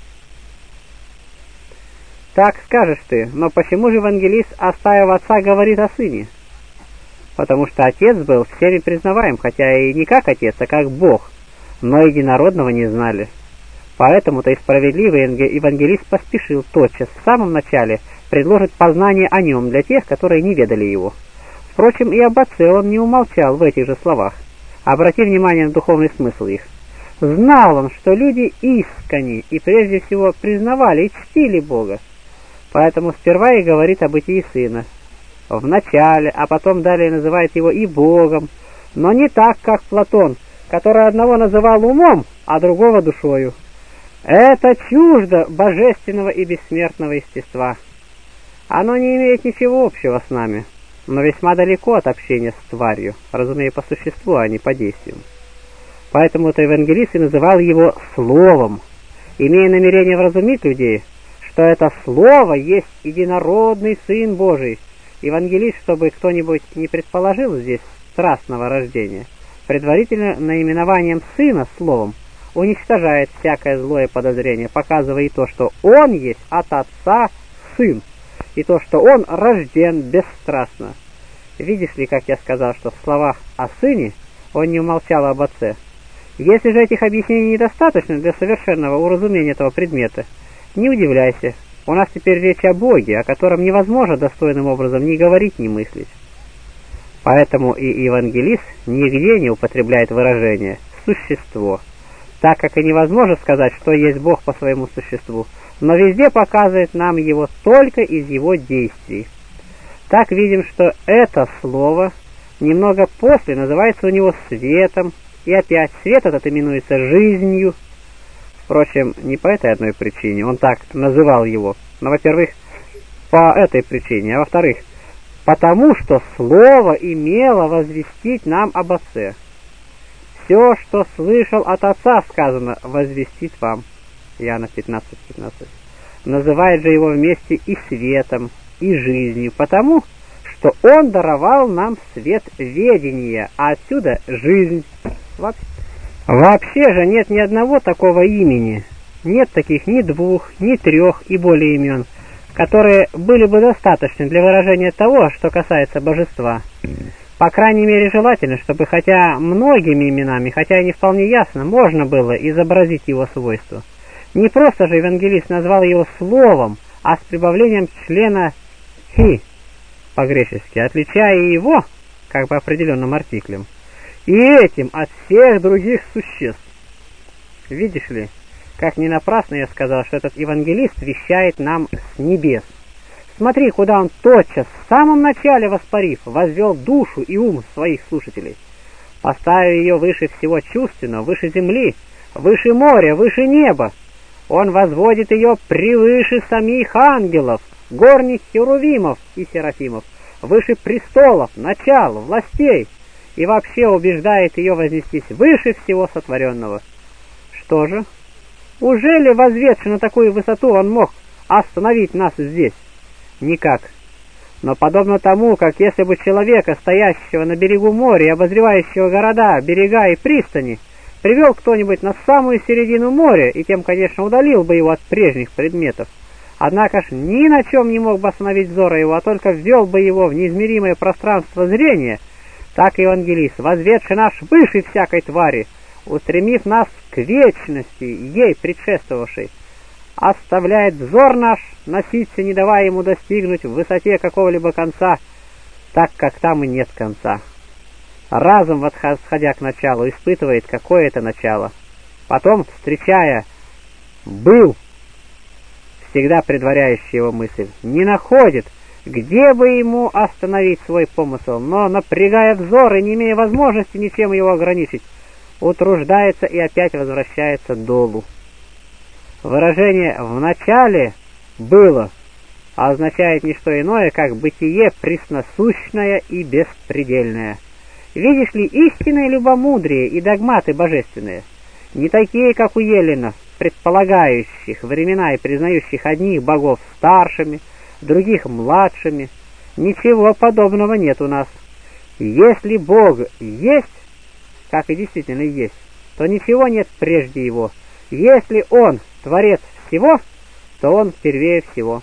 Так скажешь ты, но почему же евангелист, оставив Отца, говорит о Сыне? Потому что Отец был всеми признаваем, хотя и не как Отец, а как Бог. но единородного не знали. Поэтому-то и справедливый евангелист поспешил тотчас в самом начале предложить познание о нем для тех, которые не ведали его. Впрочем, и об Отце он не умолчал в этих же словах. Обрати внимание на духовный смысл их. Знал он, что люди искренни и прежде всего признавали и чтили Бога. Поэтому сперва и говорит о бытии Сына. В начале, а потом далее называет его и Богом, но не так, как Платон, который одного называл умом, а другого душою. Это чуждо божественного и бессмертного естества. Оно не имеет ничего общего с нами, но весьма далеко от общения с тварью, разумея по существу, а не по действиям. Поэтому-то евангелист и называл его Словом, имея намерение вразумить людей, что это Слово есть единородный Сын Божий. Евангелист, чтобы кто-нибудь не предположил здесь страстного рождения, предварительно наименованием Сына Словом уничтожает всякое злое подозрение, показывая и то, что Он есть от Отца Сын, и то, что Он рожден бесстрастно. Видишь ли, как я сказал, что в словах о Сыне он не умолчал об Отце. Если же этих объяснений недостаточно для совершенного уразумения этого предмета, не удивляйся, у нас теперь речь о Боге, о котором невозможно достойным образом ни говорить, ни мыслить. Поэтому и евангелист нигде не употребляет выражение «существо», так как и невозможно сказать, что есть Бог по своему существу, но везде показывает нам его только из его действий. Так видим, что это слово немного после называется у него светом, и опять свет этот именуется жизнью. Впрочем, не по этой одной причине он так называл его, но, во-первых, по этой причине, а во-вторых, потому что слово имело возвестить нам об Отце. Все, что слышал от Отца, сказано, возвестит вам. Иоанна пятнадцать пятнадцать. Называет же его вместе и светом, и жизнью, потому что Он даровал нам свет ведения, а отсюда жизнь. Вообще же нет ни одного такого имени, нет таких ни двух, ни трех и более имен, которые были бы достаточны для выражения того, что касается божества. По крайней мере, желательно, чтобы хотя многими именами, хотя и не вполне ясно, можно было изобразить его свойства. Не просто же евангелист назвал его словом, а с прибавлением члена «хи» по-гречески, отличая его как бы определенным артиклем, и этим от всех других существ. Видишь ли, как не напрасно я сказал, что этот евангелист вещает нам с небес. Смотри, куда он тотчас, в самом начале воспарив, возвел душу и ум своих слушателей, поставив ее выше всего чувственного, выше земли, выше моря, выше неба. Он возводит ее превыше самих ангелов, горних херувимов и серафимов, выше престолов, начал, властей, и вообще убеждает ее вознестись выше всего сотворенного. Что же? Уже ли, возведши на такую высоту, он мог остановить нас здесь? Никак. Но подобно тому, как если бы человека, стоящего на берегу моря и обозревающего города, берега и пристани, привел кто-нибудь на самую середину моря и тем, конечно, удалил бы его от прежних предметов, однако ж ни на чем не мог бы остановить взора его, а только ввел бы его в неизмеримое пространство зрения, так и евангелист, возведший нас выше всякой твари, устремив нас к вечности, ей предшествовавшей, оставляет взор наш носиться, не давая ему достигнуть в высоте какого-либо конца, так как там и нет конца. Разум, восходя к началу, испытывает, какое это начало. Потом, встречая «был», всегда предваряющий его мысль, не находит, где бы ему остановить свой помысел, но, напрягая взор и не имея возможности ничем его ограничить, утруждается и опять возвращается долу. Выражение «в начале было» означает не что иное, как бытие пресносущное и беспредельное. Видишь ли, истинное любомудрие и догматы божественные, не такие, как у эллинов, предполагающих времена и признающих одних богов старшими, других младшими, ничего подобного нет у нас. Если Бог есть, как и действительно есть, то ничего нет прежде Его. Если Он Творец всего, то Он первее всего.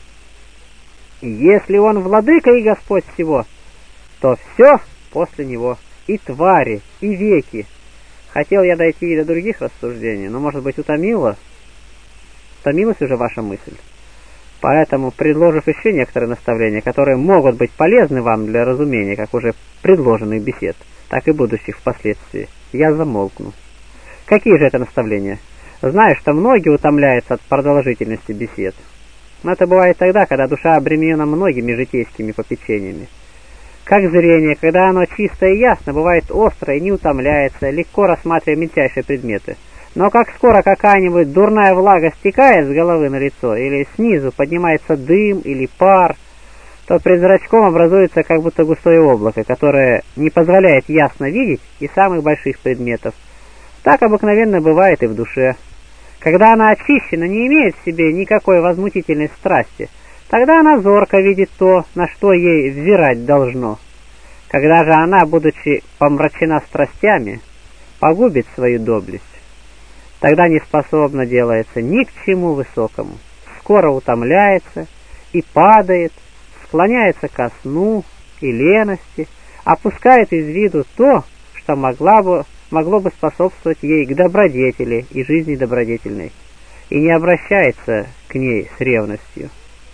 Если Он Владыка и Господь всего, то все после Него, и твари, и веки. Хотел я дойти и до других рассуждений, но, может быть, утомила? Утомилась уже ваша мысль? Поэтому, предложив еще некоторые наставления, которые могут быть полезны вам для разумения как уже предложенных бесед, так и будущих впоследствии, я замолкну. Какие же это наставления? Знаю, что многие утомляются от продолжительности бесед. Но это бывает тогда, когда душа обременена многими житейскими попечениями. Как зрение, когда оно чисто и ясно, бывает остро и не утомляется, легко рассматривая мельчайшие предметы. Но как скоро какая-нибудь дурная влага стекает с головы на лицо, или снизу поднимается дым или пар, то пред зрачком образуется как будто густое облако, которое не позволяет ясно видеть и самых больших предметов. Так обыкновенно бывает и в душе. Когда она очищена, не имеет в себе никакой возмутительной страсти, тогда она зорко видит то, на что ей взирать должно. Когда же она, будучи помрачена страстями, погубит свою доблесть, тогда не способна делается ни к чему высокому, скоро утомляется и падает, склоняется ко сну и лености, опускает из виду то, что могла бы, могло бы способствовать ей к добродетели и жизни добродетельной, и не обращается к ней с ревностью.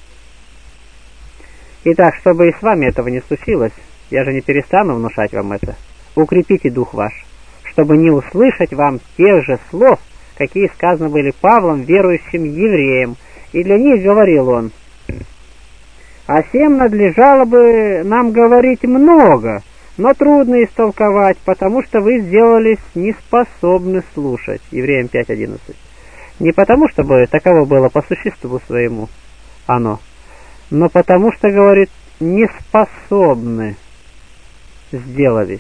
Итак, чтобы и с вами этого не случилось, я же не перестану внушать вам это. Укрепите дух ваш, чтобы не услышать вам тех же слов, какие сказаны были Павлом верующим евреям, и для них говорил он: «О сем надлежало бы нам говорить много, но трудно истолковать, потому что вы сделались неспособны слушать». Евреям пять одиннадцать. Не потому, чтобы таково было по существу своему оно, но потому что, говорит, неспособны сделались.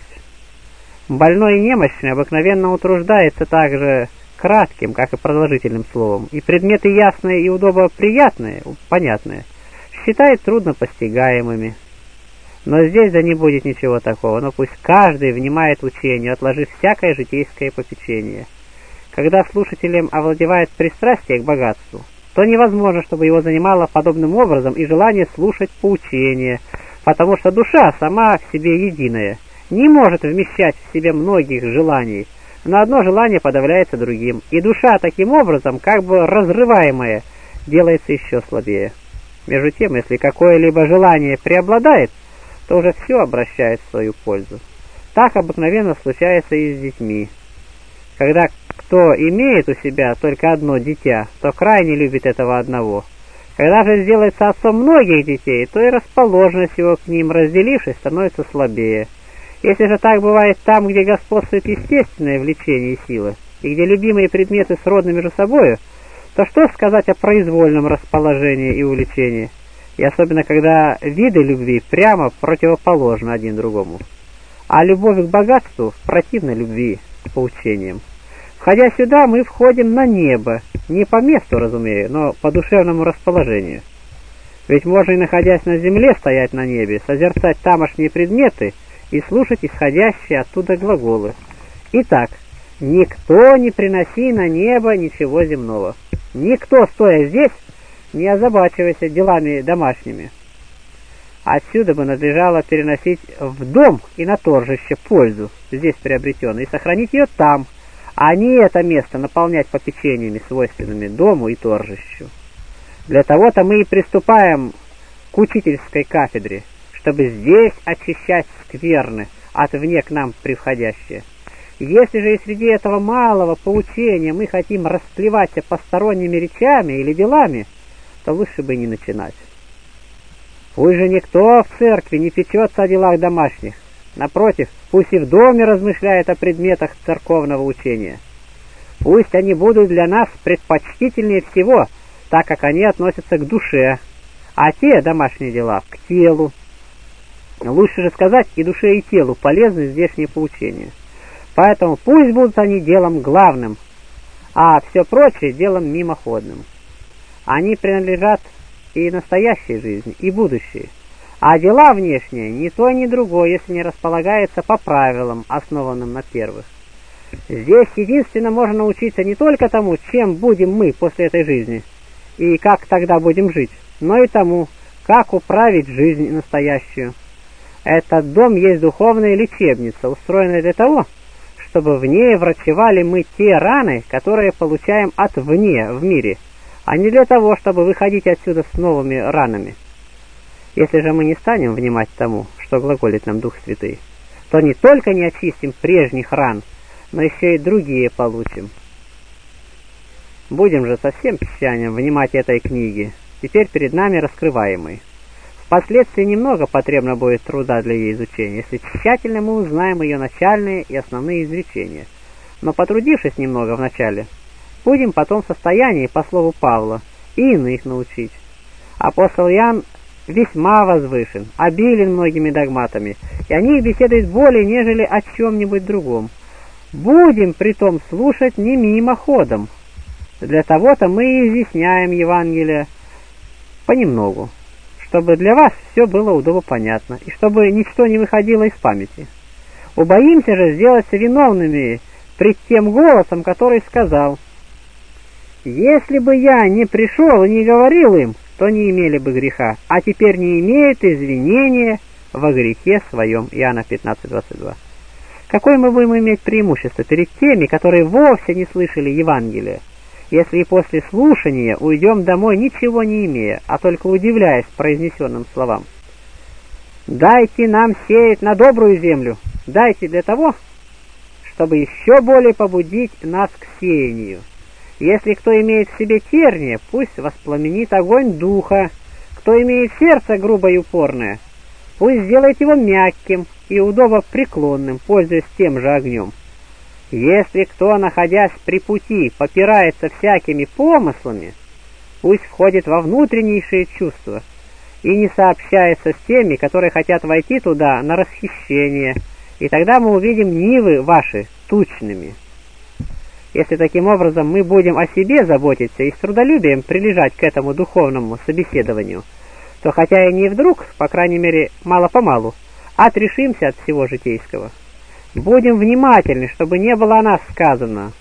Больной и немощный обыкновенно утруждается так же кратким, как и продолжительным словом, и предметы ясные и удобоприятные, понятные, считает трудно постигаемыми. Но здесь да не будет ничего такого, но пусть каждый внимает учению, отложив всякое житейское попечение. Когда слушателем овладевает пристрастие к богатству, то невозможно, чтобы его занимало подобным образом и желание слушать поучения, потому что душа сама в себе единая, не может вмещать в себе многих желаний, но одно желание подавляется другим, и душа таким образом, как бы разрываемая, делается еще слабее. Между тем, если какое-либо желание преобладает, то уже все обращает в свою пользу. Так обыкновенно случается и с детьми. Когда кто имеет у себя только одно дитя, то крайне любит этого одного. Когда же сделается отцом многих детей, то и расположенность его к ним, разделившись, становится слабее. Если же так бывает там, где господствует естественное влечение и сила, и где любимые предметы сродны между собою, то что сказать о произвольном расположении и увлечении, и особенно когда виды любви прямо противоположны один другому. А любовь к богатству противна любви к поучениям. Входя сюда, мы входим на небо, не по месту, разумею, но по душевному расположению. Ведь можно и находясь на земле стоять на небе, созерцать тамошние предметы и слушать исходящие оттуда глаголы. Итак, никто не приноси на небо ничего земного. Никто, стоя здесь, не озабачивайся делами домашними. Отсюда бы надлежало переносить в дом и на торжище пользу, здесь приобретенную, и сохранить ее там, а не это место наполнять попечениями, свойственными дому и торжищу. Для того-то мы и приступаем к учительской кафедре, чтобы здесь очищать скверны от вне к нам привходящие. Если же и среди этого малого поучения мы хотим расплеваться посторонними речами или делами, то лучше бы не начинать. Пусть же никто в церкви не печется о делах домашних. Напротив, пусть и в доме размышляет о предметах церковного учения. Пусть они будут для нас предпочтительнее всего, так как они относятся к душе, а те домашние дела к телу. Лучше же сказать, и душе, и телу полезны здешние поучения. Поэтому пусть будут они делом главным, а все прочее делом мимоходным. Они принадлежат и настоящей жизни, и будущей. А дела внешние ни то, ни другое, если не располагается по правилам, основанным на первых. Здесь единственно можно научиться не только тому, чем будем мы после этой жизни, и как тогда будем жить, но и тому, как управить жизнь настоящую. Этот дом есть духовная лечебница, устроенная для того, чтобы в ней врачевали мы те раны, которые получаем от вне в мире, а не для того, чтобы выходить отсюда с новыми ранами. Если же мы не станем внимать тому, что глаголит нам Дух Святый, то не только не очистим прежних ран, но еще и другие получим. Будем же со всем тщанием внимать этой книге, теперь перед нами раскрываемой. Впоследствии немного потребно будет труда для ее изучения, если тщательно мы узнаем ее начальные и основные изречения. Но потрудившись немного вначале, будем потом в состоянии, по слову Павла, и иных научить. Апостол Иоанн весьма возвышен, обилен многими догматами, и о них беседует более, нежели о чем-нибудь другом. Будем притом слушать не мимоходом. Для того-то мы и изъясняем Евангелие понемногу, чтобы для вас все было удобно понятно, и чтобы ничто не выходило из памяти. Убоимся же сделаться виновными пред тем голосом, который сказал: «Если бы я не пришел и не говорил им, то не имели бы греха, а теперь не имеют извинения во грехе своем». Иоанна пятнадцать двадцать два. Какое мы будем иметь преимущество перед теми, которые вовсе не слышали Евангелия, если и после слушания уйдем домой, ничего не имея, а только удивляясь произнесенным словам? «Дайте нам сеять на добрую землю». Дайте для того, чтобы еще более побудить нас к сеянию. Если кто имеет в себе терния, пусть воспламенит огонь духа. Кто имеет сердце грубое и упорное, пусть сделает его мягким и удобопреклонным, пользуясь тем же огнем. Если кто, находясь при пути, попирается всякими помыслами, пусть входит во внутреннейшие чувства и не сообщается с теми, которые хотят войти туда на расхищение, и тогда мы увидим нивы ваши тучными. Если таким образом мы будем о себе заботиться и с трудолюбием прилежать к этому духовному собеседованию, то хотя и не вдруг, по крайней мере мало-помалу, отрешимся от всего житейского. Будем внимательны, чтобы не было о нас сказано: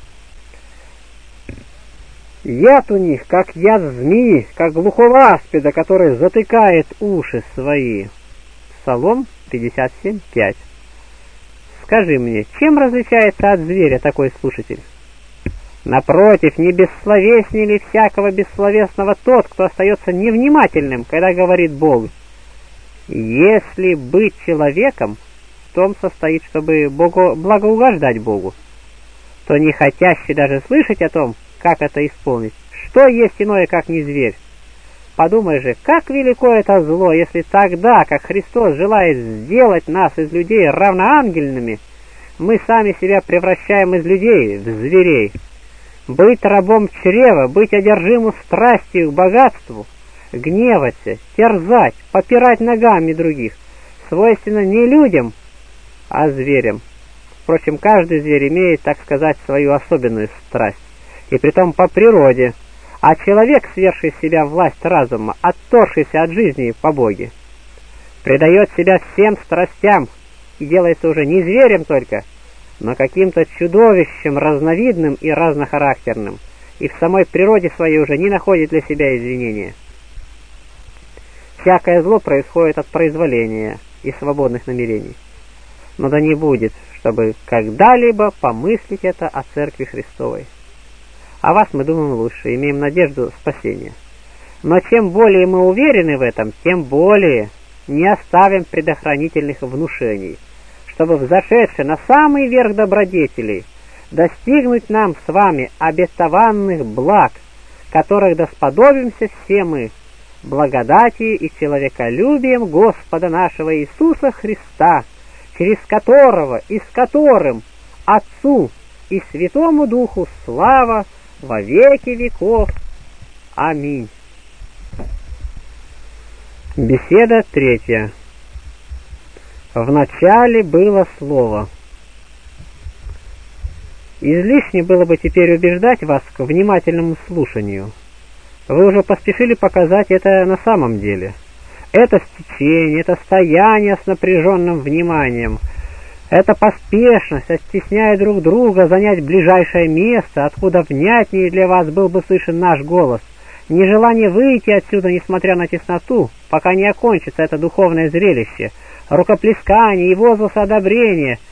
«Яд у них, как яд змеи, как глухого аспида, который затыкает уши свои». Псалом пятьдесят семь пять. Скажи мне, чем различается от зверя такой слушатель? Напротив, не бессловеснее ли всякого бессловесного тот, кто остается невнимательным, когда говорит Бог? Если быть человеком в том состоит, чтобы Богу благоугождать Богу, то не хотящий даже слышать о том, как это исполнить, что есть иное, как не зверь. Подумай же, как велико это зло, если тогда, как Христос желает сделать нас из людей равноангельными, мы сами себя превращаем из людей в зверей. Быть рабом чрева, быть одержимым страстью к богатству, гневаться, терзать, попирать ногами других, свойственно не людям, а зверям. Впрочем, каждый зверь имеет, так сказать, свою особенную страсть, и притом по природе, а человек, сверший в себя власть разума, отторгшийся от жизни по Боге, предает себя всем страстям и делается уже не зверем только, но каким-то чудовищем разновидным и разнохарактерным, и в самой природе своей уже не находит для себя извинения. Всякое зло происходит от произволения и свободных намерений. Но да не будет, чтобы когда-либо помыслить это о Церкви Христовой. О вас мы думаем лучше, имеем надежду спасения. Но чем более мы уверены в этом, тем более не оставим предохранительных внушений, чтобы взошедши на самый верх добродетелей достигнуть нам с вами обетованных благ, которых досподобимся все мы, благодатью и человеколюбием Господа нашего Иисуса Христа, через которого и с которым Отцу и Святому Духу слава во веки веков. Аминь. Беседа третья. Вначале было Слово. Излишне было бы теперь убеждать вас к внимательному слушанию. Вы уже поспешили показать это на самом деле. Это стечение, это стояние с напряженным вниманием, это поспешность, оттесняя друг друга, занять ближайшее место, откуда внятнее для вас был бы слышен наш голос, нежелание выйти отсюда, несмотря на тесноту, пока не окончится это духовное зрелище, рукоплескание и возгласы одобрения,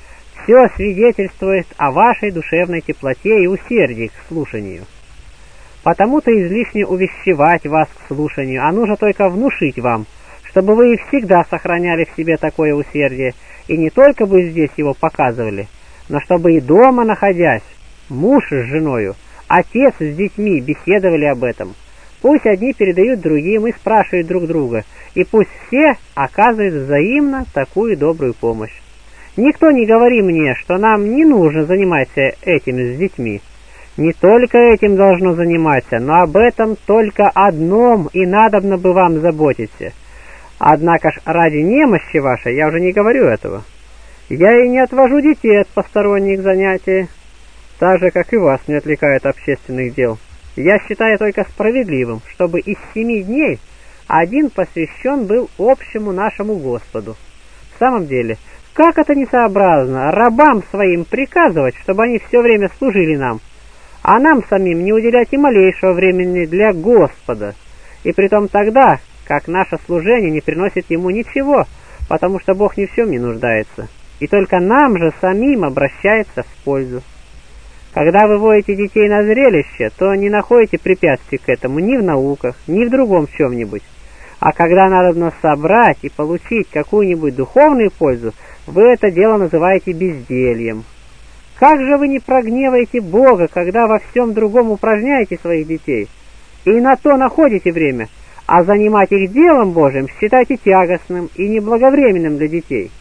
все свидетельствует о вашей душевной теплоте и усердии к слушанию. Потому-то излишне увещевать вас к слушанию, а нужно только внушить вам, чтобы вы всегда сохраняли в себе такое усердие, и не только бы здесь его показывали, но чтобы и дома находясь, муж с женою, отец с детьми беседовали об этом. Пусть одни передают другим и спрашивают друг друга, и пусть все оказывают взаимно такую добрую помощь. Никто не говори мне, что нам не нужно заниматься этим с детьми. Не только этим должно заниматься, но об этом только одном и надобно бы вам заботиться. Однако ж ради немощи вашей я уже не говорю этого. Я и не отвожу детей от посторонних занятий, так же, как и вас не отвлекают общественных дел. Я считаю только справедливым, чтобы из семи дней один посвящен был общему нашему Господу. В самом деле, как это несообразно рабам своим приказывать, чтобы они все время служили нам, а нам самим не уделять и малейшего времени для Господа, и притом тогда, как наше служение не приносит Ему ничего, потому что Бог ни в чем не нуждается, и только нам же самим обращается в пользу. Когда вы водите детей на зрелище, то не находите препятствий к этому ни в науках, ни в другом чем-нибудь. А когда надо собрать и получить какую-нибудь духовную пользу, вы это дело называете бездельем. Как же вы не прогневаете Бога, когда во всем другом упражняете своих детей, и на то находите время, а занимать их делом Божьим считаете тягостным и неблаговременным для детей?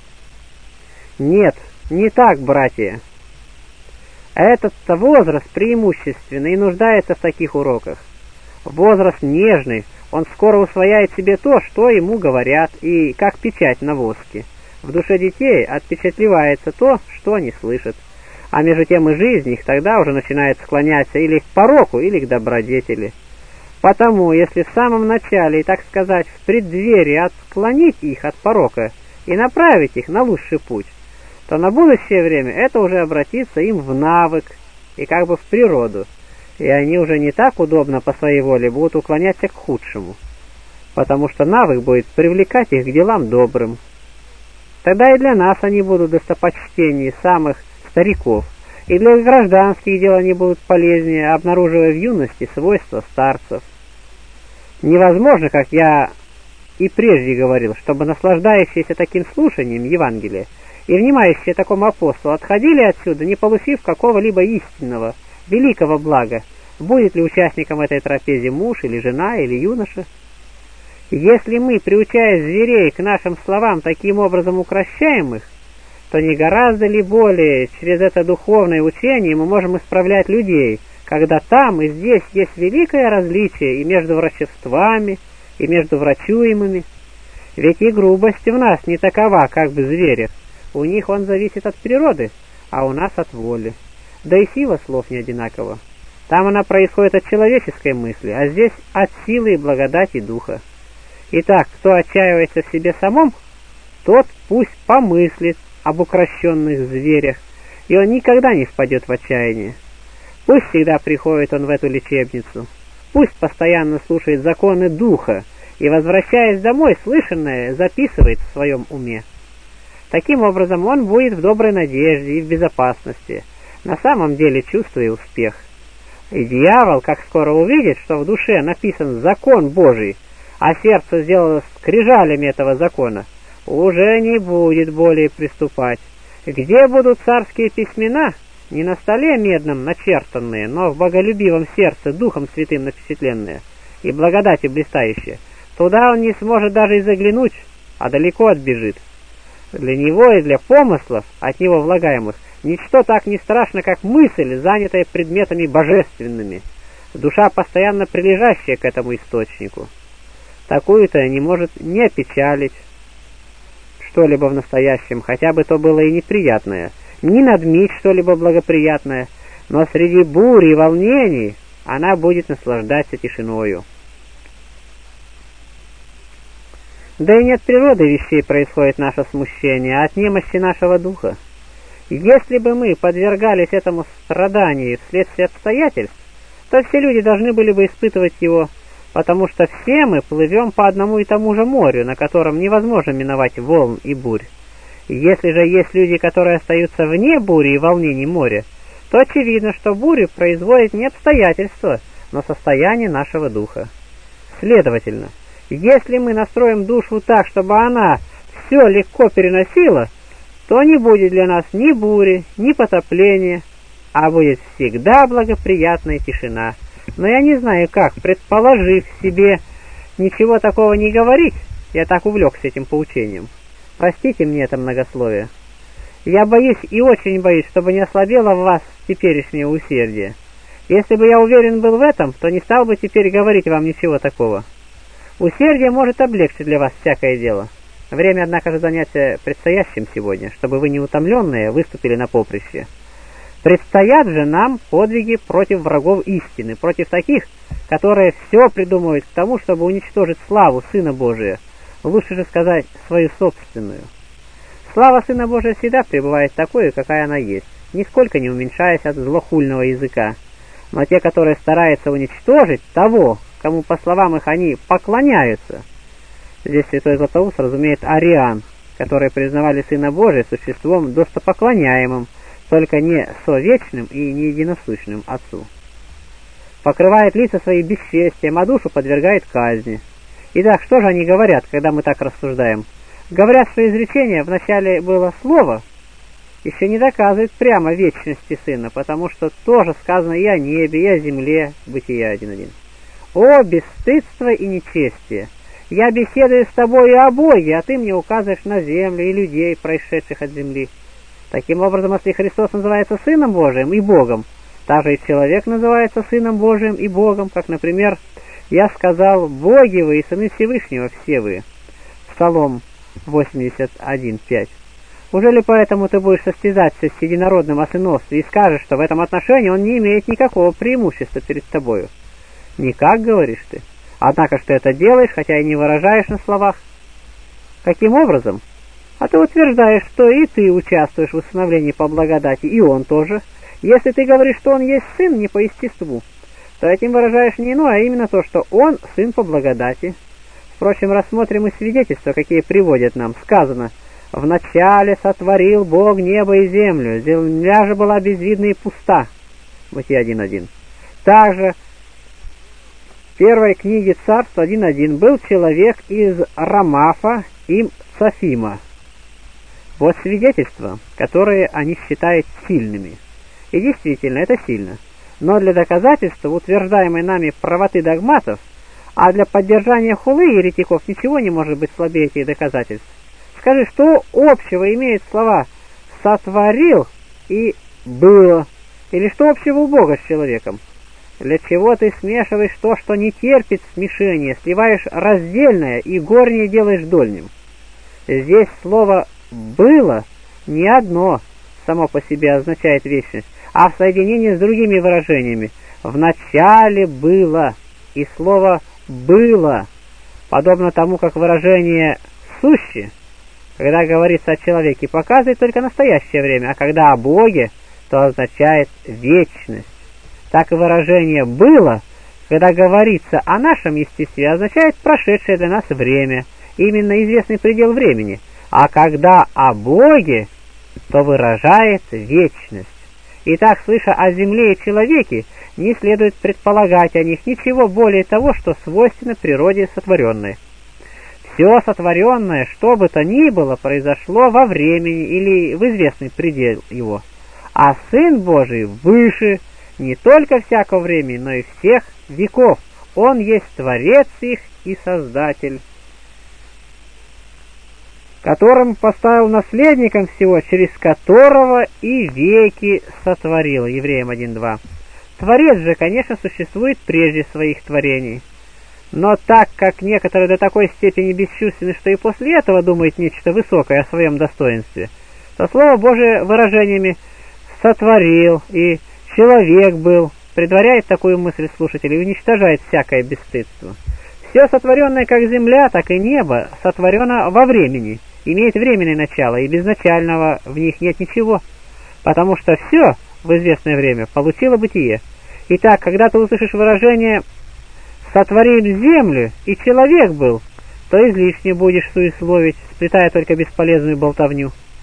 Нет, не так, братья. Этот возраст преимущественный и нуждается в таких уроках. Возраст нежный, он скоро усвояет себе то, что ему говорят, и как печать на воске. В душе детей отпечатлевается то, что они слышат, а между тем и жизнь их тогда уже начинает склоняться или к пороку, или к добродетели. Потому, если в самом начале, и так сказать, в преддверии отклонить их от порока и направить их на лучший путь, то на будущее время это уже обратится им в навык и как бы в природу, и они уже не так удобно по своей воле будут уклоняться к худшему, потому что навык будет привлекать их к делам добрым. Тогда и для нас они будут достопочтеннее самых стариков, и для гражданских дел они будут полезнее, обнаруживая в юности свойства старцев. Невозможно, как я и прежде говорил, чтобы наслаждающиеся таким слушанием Евангелия и внимающие такому апостолу отходили отсюда, не получив какого-либо истинного, великого блага, будет ли участником этой трапезы муж или жена или юноша. Если мы, приучая зверей к нашим словам, таким образом укращаем их, то не гораздо ли более через это духовное учение мы можем исправлять людей, когда там и здесь есть великое различие и между врачевствами, и между врачуемыми? Ведь и грубость в нас не такова, как в зверях. У них он зависит от природы, а у нас от воли. Да и сила слов не одинакова. Там она происходит от человеческой мысли, а здесь от силы и благодати духа. Итак, кто отчаивается в себе самом, тот пусть помыслит об укращенных зверях, и он никогда не впадет в отчаяние. Пусть всегда приходит он в эту лечебницу, пусть постоянно слушает законы духа, и, возвращаясь домой, слышанное записывает в своем уме. Таким образом, он будет в доброй надежде и в безопасности, на самом деле чувствуя успех. И дьявол, как скоро увидит, что в душе написан закон Божий, а сердце сделалось скрижалями этого закона, уже не будет более приступать. Где будут царские письмена, не на столе медном начертанные, но в боголюбивом сердце Духом Святым напечатленные и благодатью блистающие, туда он не сможет даже и заглянуть, а далеко отбежит. Для него и для помыслов, от него влагаемых, ничто так не страшно, как мысль, занятая предметами божественными, душа, постоянно прилежащая к этому источнику. Такую-то не может не опечалить что-либо в настоящем, хотя бы то было и неприятное, не надмить что-либо благоприятное, но среди бури и волнений она будет наслаждаться тишиною. Да и не от природы вещей происходит наше смущение, а от немощи нашего духа. Если бы мы подвергались этому страданию вследствие обстоятельств, то все люди должны были бы испытывать его, потому что все мы плывем по одному и тому же морю, на котором невозможно миновать волн и бурь. Если же есть люди, которые остаются вне бури и волнений моря, то очевидно, что бурю производит не обстоятельства, но состояние нашего духа. Следовательно, если мы настроим душу так, чтобы она все легко переносила, то не будет для нас ни бури, ни потопления, а будет всегда благоприятная тишина. Но я не знаю как, предположив себе ничего такого не говорить, я так увлекся этим поучением. Простите мне это многословие. Я боюсь и очень боюсь, чтобы не ослабело в вас теперешнее усердие. Если бы я уверен был в этом, то не стал бы теперь говорить вам ничего такого. Усердие может облегчить для вас всякое дело. Время, однако же, заняться предстоящим сегодня, чтобы вы неутомленные выступили на поприще. Предстоят же нам подвиги против врагов истины, против таких, которые все придумывают к тому, чтобы уничтожить славу Сына Божия, лучше же сказать, свою собственную. Слава Сына Божия всегда пребывает такой, какая она есть, нисколько не уменьшаясь от злохульного языка. Но те, которые стараются уничтожить того, кому, по словам их, они поклоняются, здесь святой Златоуст разумеет ариан, которые признавали Сына Божия существом достопоклоняемым, только не совечным и не единосущным Отцу. Покрывает лица свои бесчестием, а душу подвергает казни. Итак, что же они говорят, когда мы так рассуждаем? Говорят, что изречение вначале было слово, еще не доказывает прямо вечности Сына, потому что тоже сказано и о небе, и о земле, Бытие один один. О, бесстыдство и нечестие! Я беседую с тобой о Боге, а ты мне указываешь на землю и людей, происшедших от земли. Таким образом, если Христос называется Сыном Божиим и Богом, также и человек называется Сыном Божиим и Богом, как, например, «Я сказал, боги вы и сыны Всевышнего все вы». Псалом восемьдесят один пять. Уже ли поэтому ты будешь состязаться с единородным о сыновстве и скажешь, что в этом отношении он не имеет никакого преимущества перед тобою? Никак, говоришь ты. Однако что это делаешь, хотя и не выражаешь на словах. Каким образом? А ты утверждаешь, что и ты участвуешь в усыновлении по благодати, и он тоже. Если ты говоришь, что он есть сын не по естеству, то этим выражаешь не иное, а именно то, что он сын по благодати. Впрочем, рассмотрим и свидетельства, какие приводят нам. Сказано: «Вначале сотворил Бог небо и землю, земля же была безвидна и пуста». Бытие один один. Также в первой книге Царств один один был человек из Рамафа и Цафима. Вот свидетельства, которые они считают сильными. И действительно, это сильно. Но для доказательства утверждаемой нами правоты догматов, а для поддержания хулы еретиков ничего не может быть слабее этих доказательств. Скажи, что общего имеют слова «сотворил» и «было», или что общего у Бога с человеком? Для чего ты смешиваешь то, что не терпит смешения, сливаешь раздельное и горнее делаешь дольним? Здесь слово «было» не одно само по себе означает вечность, а в соединении с другими выражениями. «Вначале было» и слово «было», подобно тому, как выражение «суще», когда говорится о человеке, показывает только настоящее время, а когда о Боге, то означает вечность. Так и выражение «было», когда говорится о нашем естестве, означает прошедшее для нас время, именно известный предел времени, а когда о Боге, то выражает вечность. Итак, слыша о земле и человеке, не следует предполагать о них ничего более того, что свойственно природе сотворенной. Все сотворенное, что бы то ни было, произошло во времени или в известный предел его, а Сын Божий выше не только всякого времени, но и всех веков. Он есть Творец их и Создатель, которым поставил наследником всего, через которого и веки сотворил. Евреям один два. Творец же, конечно, существует прежде своих творений. Но так как некоторые до такой степени бесчувственны, что и после этого думают нечто высокое о своем достоинстве, то Слово Божие выражениями «сотворил» и «человек был» предваряет такую мысль слушателей и уничтожает всякое бесстыдство. Все сотворенное как земля, так и небо сотворено во времени, имеет временное начало, и безначального в них нет ничего, потому что все в известное время получило бытие. Итак, когда ты услышишь выражение «сотворим землю» и «человек был», то излишне будешь суесловить, сплетая только бесполезную болтовню.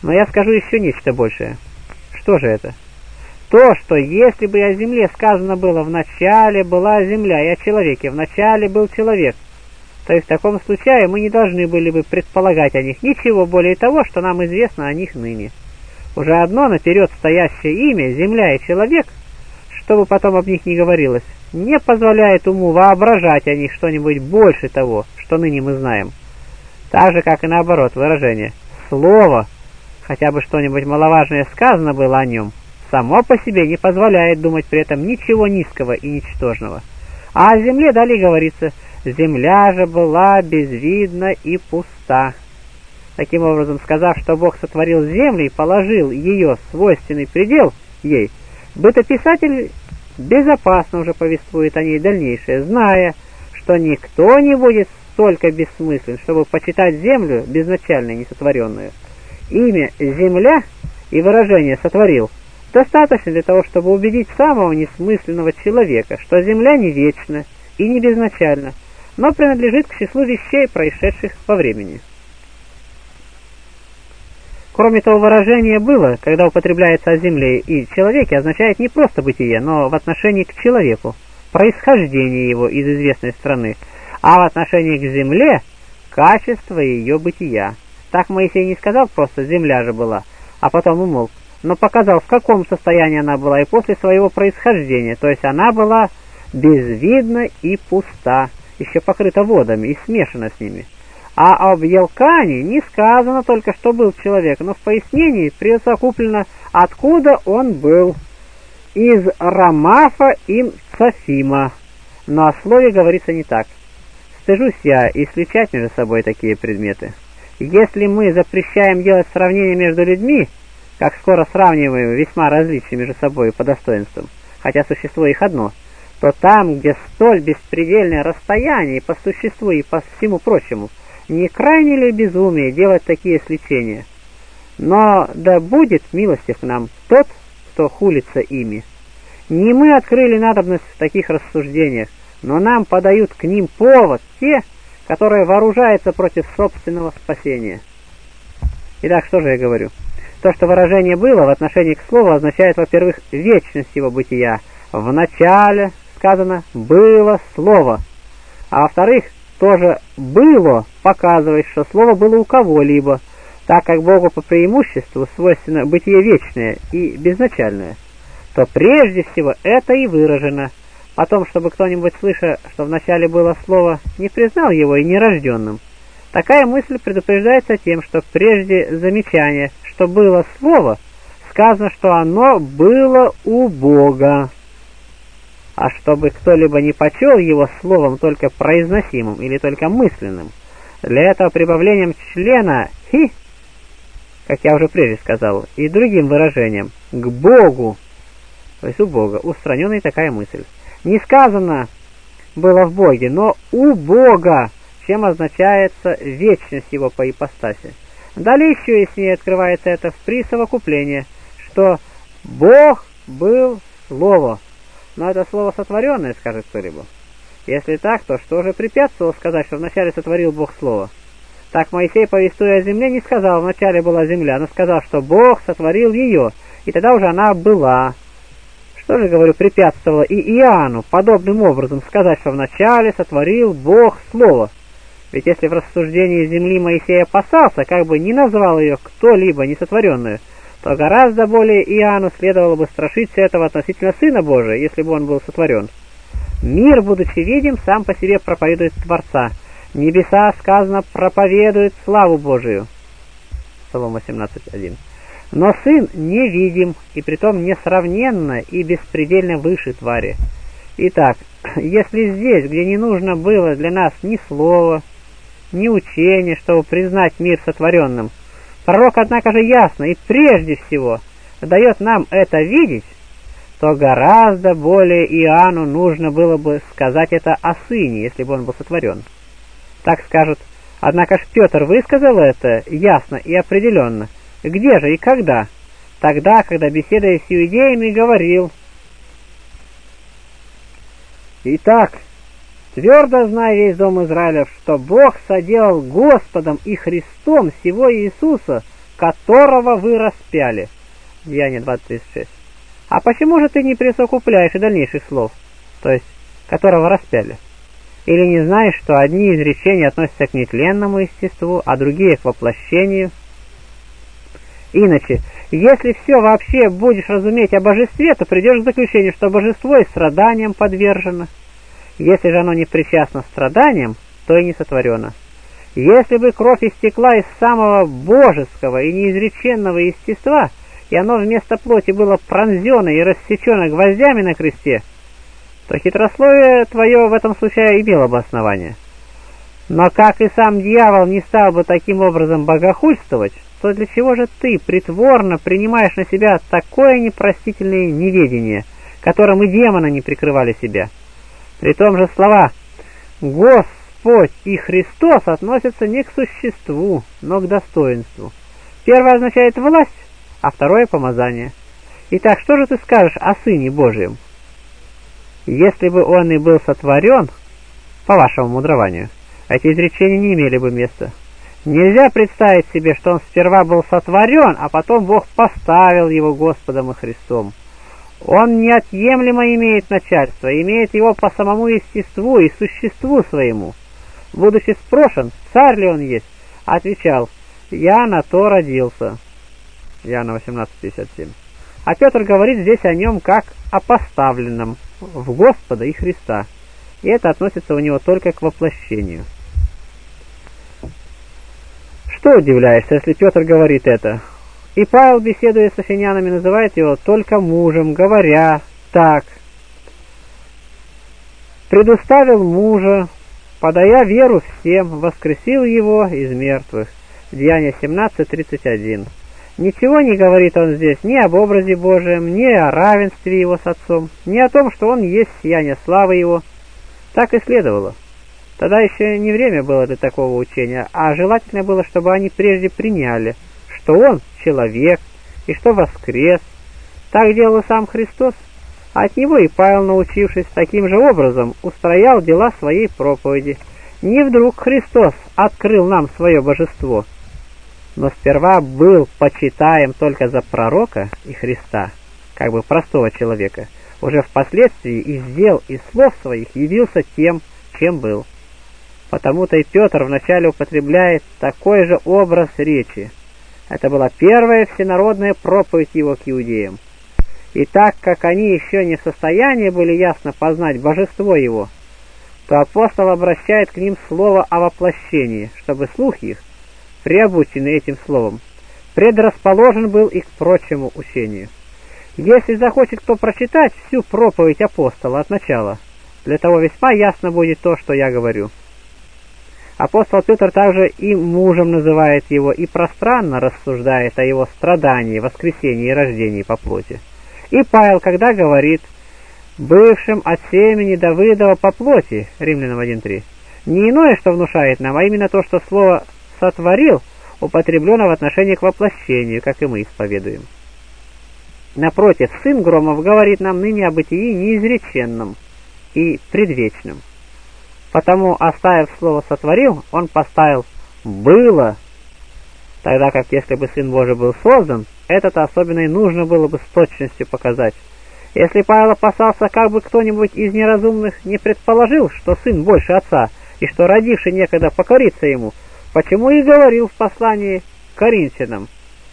Но я скажу еще нечто большее. Что же это? То, что если бы о земле сказано было: в начале была земля, и о человеке: в начале был человек, то есть в таком случае мы не должны были бы предполагать о них ничего более того, что нам известно о них ныне. Уже одно наперед стоящее имя, земля и человек, что бы потом об них ни говорилось, не позволяет уму воображать о них что-нибудь больше того, что ныне мы знаем. Так же, как и наоборот, выражение «слово», хотя бы что-нибудь маловажное сказано было о нем, само по себе не позволяет думать при этом ничего низкого и ничтожного. А о земле далее говорится: «Земля же была безвидна и пуста». Таким образом, сказав, что Бог сотворил землю и положил ее свойственный предел ей, бытописатель безопасно уже повествует о ней дальнейшее, зная, что никто не будет столько бессмыслен, чтобы почитать землю безначальную, несотворенную. Имя «земля» и выражение «сотворил» достаточно для того, чтобы убедить самого несмысленного человека, что земля не вечна и не безначальна, но принадлежит к числу вещей, происшедших во времени. Кроме того, выражение «было», когда употребляется о земле и человеке, означает не просто бытие, но в отношении к человеку, происхождение его из известной страны, а в отношении к земле – качество ее бытия. Так Моисей не сказал просто «земля же была», а потом умолк, но показал, в каком состоянии она была и после своего происхождения, то есть она была безвидна и пуста, еще покрыта водами и смешана с ними. А об Елкане не сказано только, что был человек, но в пояснении присовокуплено, откуда он был: из Рамафа им Цафима. Но о слове говорится не так. Стыжусь я исключать между собой такие предметы. Если мы запрещаем делать сравнение между людьми, как скоро сравниваем весьма различные между собой по достоинствам, хотя существо их одно, то там, где столь беспредельное расстояние по существу и по всему прочему, не крайне ли безумие делать такие сличения? Но да будет милостив к нам тот, кто хулится ими. Не мы открыли надобность в таких рассуждениях, но нам подают к ним повод те, которые вооружаются против собственного спасения. Итак, что же я говорю? То, что выражение «было» в отношении к слову означает, во-первых, вечность его бытия. В начале, сказано, было слово. А во-вторых, тоже «было» показывает, что слово было у кого-либо, так как Богу по преимуществу свойственно бытие вечное и безначальное, то прежде всего это и выражено. Потом, чтобы кто-нибудь, слыша, что вначале было слово, не признал его и нерожденным. Такая мысль предупреждается тем, что прежде замечания, что было слово, сказано, что оно было у Бога. А чтобы кто-либо не почел его словом только произносимым или только мысленным, для этого прибавлением члена «хи», как я уже прежде сказал, и другим выражением «к Богу», то есть у Бога, устранена и такая мысль. Не сказано было в Боге, но у Бога, чем означается вечность его по ипостаси. Далее еще яснее открывается это в присовокуплении, что Бог был Слово. Но это слово сотворенное, скажет кто-либо. Если так, то что же препятствовало сказать, что вначале сотворил Бог Слово? Так Моисей, повествуя о земле, не сказал, вначале была земля, но сказал, что Бог сотворил ее, и тогда уже она была. Что же, говорю, препятствовало и Иоанну подобным образом сказать, что вначале сотворил Бог Слово? Ведь если в рассуждении земли Моисей опасался, как бы не назвал ее кто-либо несотворенную, то гораздо более Иоанну следовало бы страшиться этого относительно Сына Божия, если бы он был сотворен. Мир, будучи видим, сам по себе проповедует Творца. Небеса, сказано, проповедуют славу Божию. Псалом восемнадцать один. Но Сын невидим, и притом несравненно и беспредельно выше твари. Итак, если здесь, где не нужно было для нас ни слова, ни учения, чтобы признать мир сотворенным, пророк, однако же, ясно и прежде всего дает нам это видеть, то гораздо более Иоанну нужно было бы сказать это о Сыне, если бы он был сотворен. Так скажут, однако ж Петр высказал это ясно и определенно. Где же и когда? Тогда, когда, беседуя с иудеями, говорил: «Итак, твердо знай весь дом Израилев, что Бог соделал Господом и Христом сего Иисуса, которого вы распяли. Деяние двадцать тридцать шесть. А почему же ты не присовокупляешь и дальнейших слов, то есть которого распяли? Или не знаешь, что одни изречения относятся к нетленному естеству, а другие к воплощению? Иначе, если все вообще будешь разуметь о божестве, то придешь к заключению, что божество и страданиям подвержено. Если же оно не причастно страданиям, то и не сотворено. Если бы кровь истекла из самого божеского и неизреченного естества, и оно вместо плоти было пронзено и рассечено гвоздями на кресте, то хитрословие твое в этом случае имело бы основание. Но как и сам дьявол не стал бы таким образом богохульствовать, то для чего же ты притворно принимаешь на себя такое непростительное неведение, которым и демоны не прикрывали себя? При том же слова «Господь» и «Христос» относятся не к существу, но к достоинству. Первое означает власть, а второе — помазание. Итак, что же ты скажешь о Сыне Божьем? Если бы он и был сотворен, по вашему мудрованию, эти изречения не имели бы места. Нельзя представить себе, что он сперва был сотворен, а потом Бог поставил его Господом и Христом. Он неотъемлемо имеет начальство, имеет его по самому естеству и существу своему. Будучи спрошен, царь ли он есть, отвечал: «Я на то родился». Иоанна восемнадцать пятьдесят семь. А Петр говорит здесь о нем как о поставленном в Господа и Христа, и это относится у него только к воплощению. Что удивляешься, если Петр говорит это? И Павел, беседуя с афинянами, называет его только мужем, говоря так: «Предуставил мужа, подая веру всем, воскресил его из мертвых». Деяние семнадцать тридцать один. Ничего не говорит он здесь ни об образе Божьем, ни о равенстве его с Отцом, ни о том, что он есть сияние славы его. Так и следовало. Тогда еще не время было для такого учения, а желательно было, чтобы они прежде приняли, что он человек и что воскрес. Так делал сам Христос, а от него и Павел, научившись таким же образом, устроял дела своей проповеди. Не вдруг Христос открыл нам свое божество, но сперва был почитаем только за пророка и Христа, как бы простого человека. Уже впоследствии из дел и слов своих явился тем, чем был. Потому-то и Петр вначале употребляет такой же образ речи. Это была первая всенародная проповедь его к иудеям. И так как они еще не в состоянии были ясно познать божество его, то апостол обращает к ним слово о воплощении, чтобы слух их, приобученный этим словом, предрасположен был и к прочему учению. Если захочет кто прочитать всю проповедь апостола от начала, для того весьма ясно будет то, что я говорю. Апостол Петр также и мужем называет его, и пространно рассуждает о его страдании, воскресении и рождении по плоти. И Павел, когда говорит «бывшим от семени Давыдова по плоти», Римлянам один три, не иное, что внушает нам, а именно то, что слово «сотворил» употреблено в отношении к воплощению, как и мы исповедуем. Напротив, сын Громов говорит нам ныне о бытии неизреченном и предвечном. Потому, оставив слово «сотворил», он поставил «было», тогда как если бы Сын Божий был создан, это-то особенно и нужно было бы с точностью показать. Если Павел опасался, как бы кто-нибудь из неразумных не предположил, что Сын больше Отца, и что родивший некогда покорится ему, почему и говорил в послании к Коринфянам: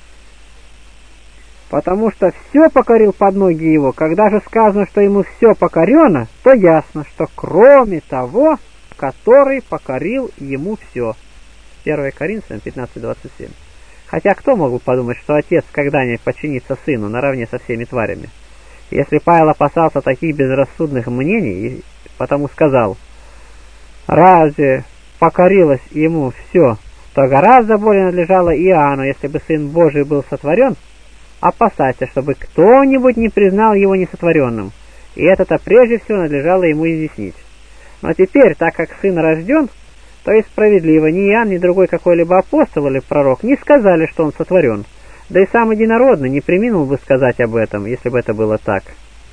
«Потому что все покорил под ноги его, когда же сказано, что ему все покорено, то ясно, что кроме того, который покорил ему все». первое Коринфянам пятнадцать двадцать семь. Хотя кто мог бы подумать, что отец когда-нибудь подчинится сыну наравне со всеми тварями? Если Павел опасался таких безрассудных мнений, и потому сказал: «Разве покорилось ему все?», то гораздо более надлежало Иоанну, если бы Сын Божий был сотворен, опасаться, чтобы кто-нибудь не признал его несотворенным, и это-то прежде всего надлежало ему изъяснить. Но теперь, так как Сын рожден, то и справедливо, ни Иоанн, ни другой какой-либо апостол или пророк не сказали, что он сотворен, да и сам единородный не преминул бы сказать об этом, если бы это было так.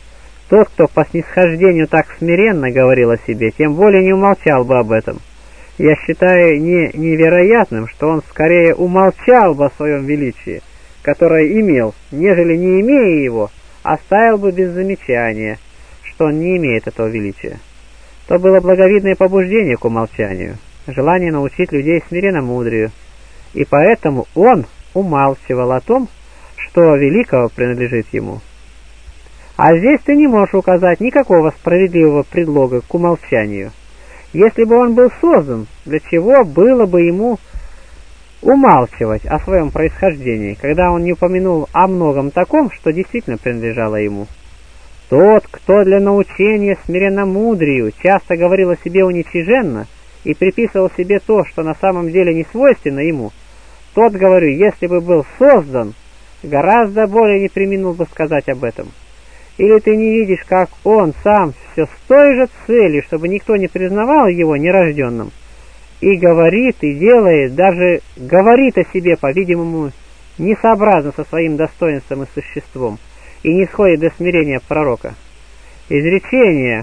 Тот, кто по снисхождению так смиренно говорил о себе, тем более не умолчал бы об этом. Я считаю не невероятным, что он скорее умолчал бы о своем величии, которое имел, нежели не имея его, оставил бы без замечания, что он не имеет этого величия. То было благовидное побуждение к умолчанию, желание научить людей смиренномудрию, и поэтому он умалчивал о том, что великого принадлежит ему. А здесь ты не можешь указать никакого справедливого предлога к умолчанию. Если бы он был создан, для чего было бы ему умалчивать о своем происхождении, когда он не упомянул о многом таком, что действительно принадлежало ему? Тот, кто для научения смиренномудрию часто говорил о себе уничиженно и приписывал себе то, что на самом деле не свойственно ему, тот, говорю, если бы был создан, гораздо более не преминул бы сказать об этом. Или ты не видишь, как он сам все с той же целью, чтобы никто не признавал его нерожденным, и говорит, и делает, даже говорит о себе, по-видимому, несообразно со своим достоинством и существом, и не сходит до смирения пророка. Изречение,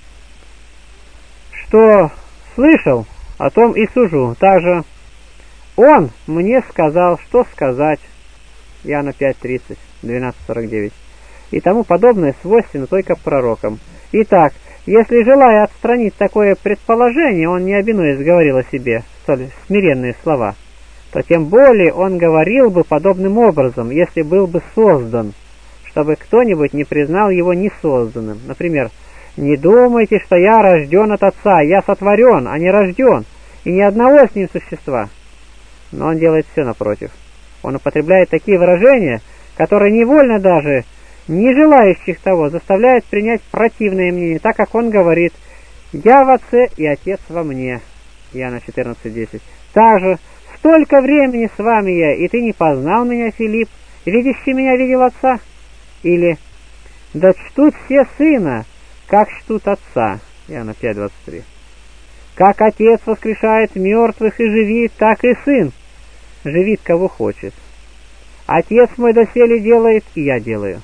что слышал, о том и сужу. Также он мне сказал, что сказать. Иоанна пять тридцать, двенадцать сорок девять. И тому подобное свойственно только пророкам. Итак, если, желая отстранить такое предположение, он не обинуясь говорил о себе столь смиренные слова, то тем более он говорил бы подобным образом, если был бы создан, чтобы кто-нибудь не признал его несозданным. Например, «Не думайте, что я рожден от Отца, я сотворен, а не рожден, и ни одного с ним существа». Но он делает все напротив. Он употребляет такие выражения, которые невольно даже не желающих того заставляют принять противное мнение, так как он говорит «Я в Отце и Отец во мне». Иоанна четырнадцать десять. Также «Столько времени с вами я, и ты не познал меня, Филипп, видящий меня видел Отца». Или «Да чтут все Сына, как чтут Отца». Иоанна пять двадцать три. «Как Отец воскрешает мертвых и живит, так и Сын живит, кого хочет. Отец мой доселе делает, и я делаю.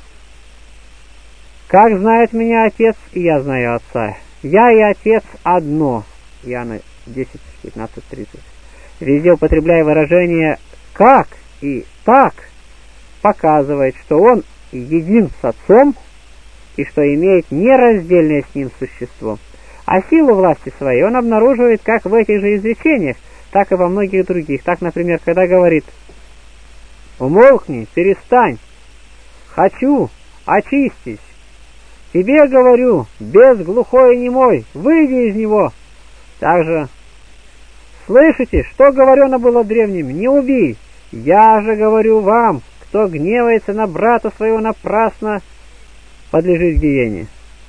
Как знает меня Отец, и я знаю Отца. Я и Отец одно». Иоанна десять пятнадцать тридцать. Везде употребляя выражение «как» и «так», показывает, что он един с Отцом и что имеет нераздельное с ним существо. А силу власти своей он обнаруживает как в этих же изречениях, так и во многих других. Так, например, когда говорит «Умолкни, перестань, хочу, очистись, тебе говорю, без глухой и немой, выйди из него». Также «Слышите, что говорено было древним, не убий, я же говорю вам, кто гневается на брата своего напрасно, подлежит гиене».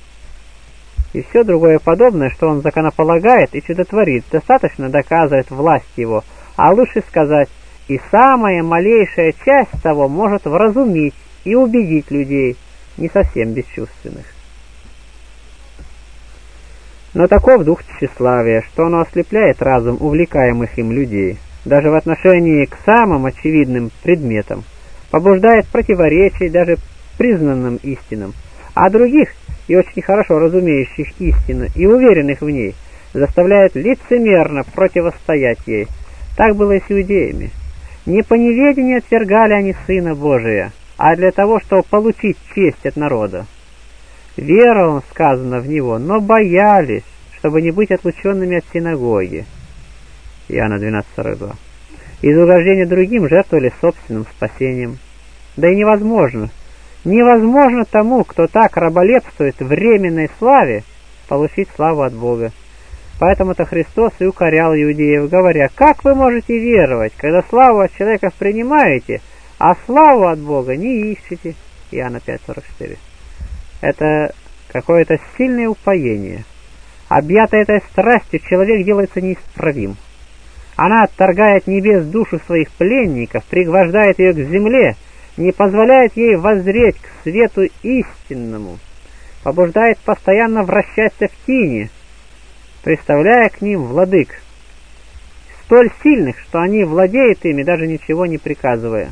И все другое подобное, что он законополагает и чудотворит, достаточно доказывает власть его, а лучше сказать, и самая малейшая часть того может вразумить и убедить людей, не совсем бесчувственных. Но таков дух тщеславия, что оно ослепляет разум увлекаемых им людей, даже в отношении к самым очевидным предметам, побуждает противоречий даже признанным истинам, а других, и очень хорошо разумеющих истину и уверенных в ней, заставляет лицемерно противостоять ей. Так было и с иудеями. Не по неведению отвергали они Сына Божия, а для того, чтобы получить честь от народа. Веровал, сказано в Него, но боялись, чтобы не быть отлученными от синагоги. Иоанна двенадцать сорок два. Из угождения другим жертвовали собственным спасением. Да и невозможно, невозможно тому, кто так раболепствует временной славе, получить славу от Бога. Поэтому-то Христос и укорял иудеев, говоря: «Как вы можете веровать, когда славу от человека принимаете, а славу от Бога не ищете?» Иоанна пять сорок четыре. Это какое-то сильное упоение. Объятый этой страстью, человек делается неисправим. Она отторгает небес душу своих пленников, пригвождает ее к земле, не позволяет ей воззреть к свету истинному, побуждает постоянно вращаться в тени, представляя к ним владык, столь сильных, что они владеют ими, даже ничего не приказывая.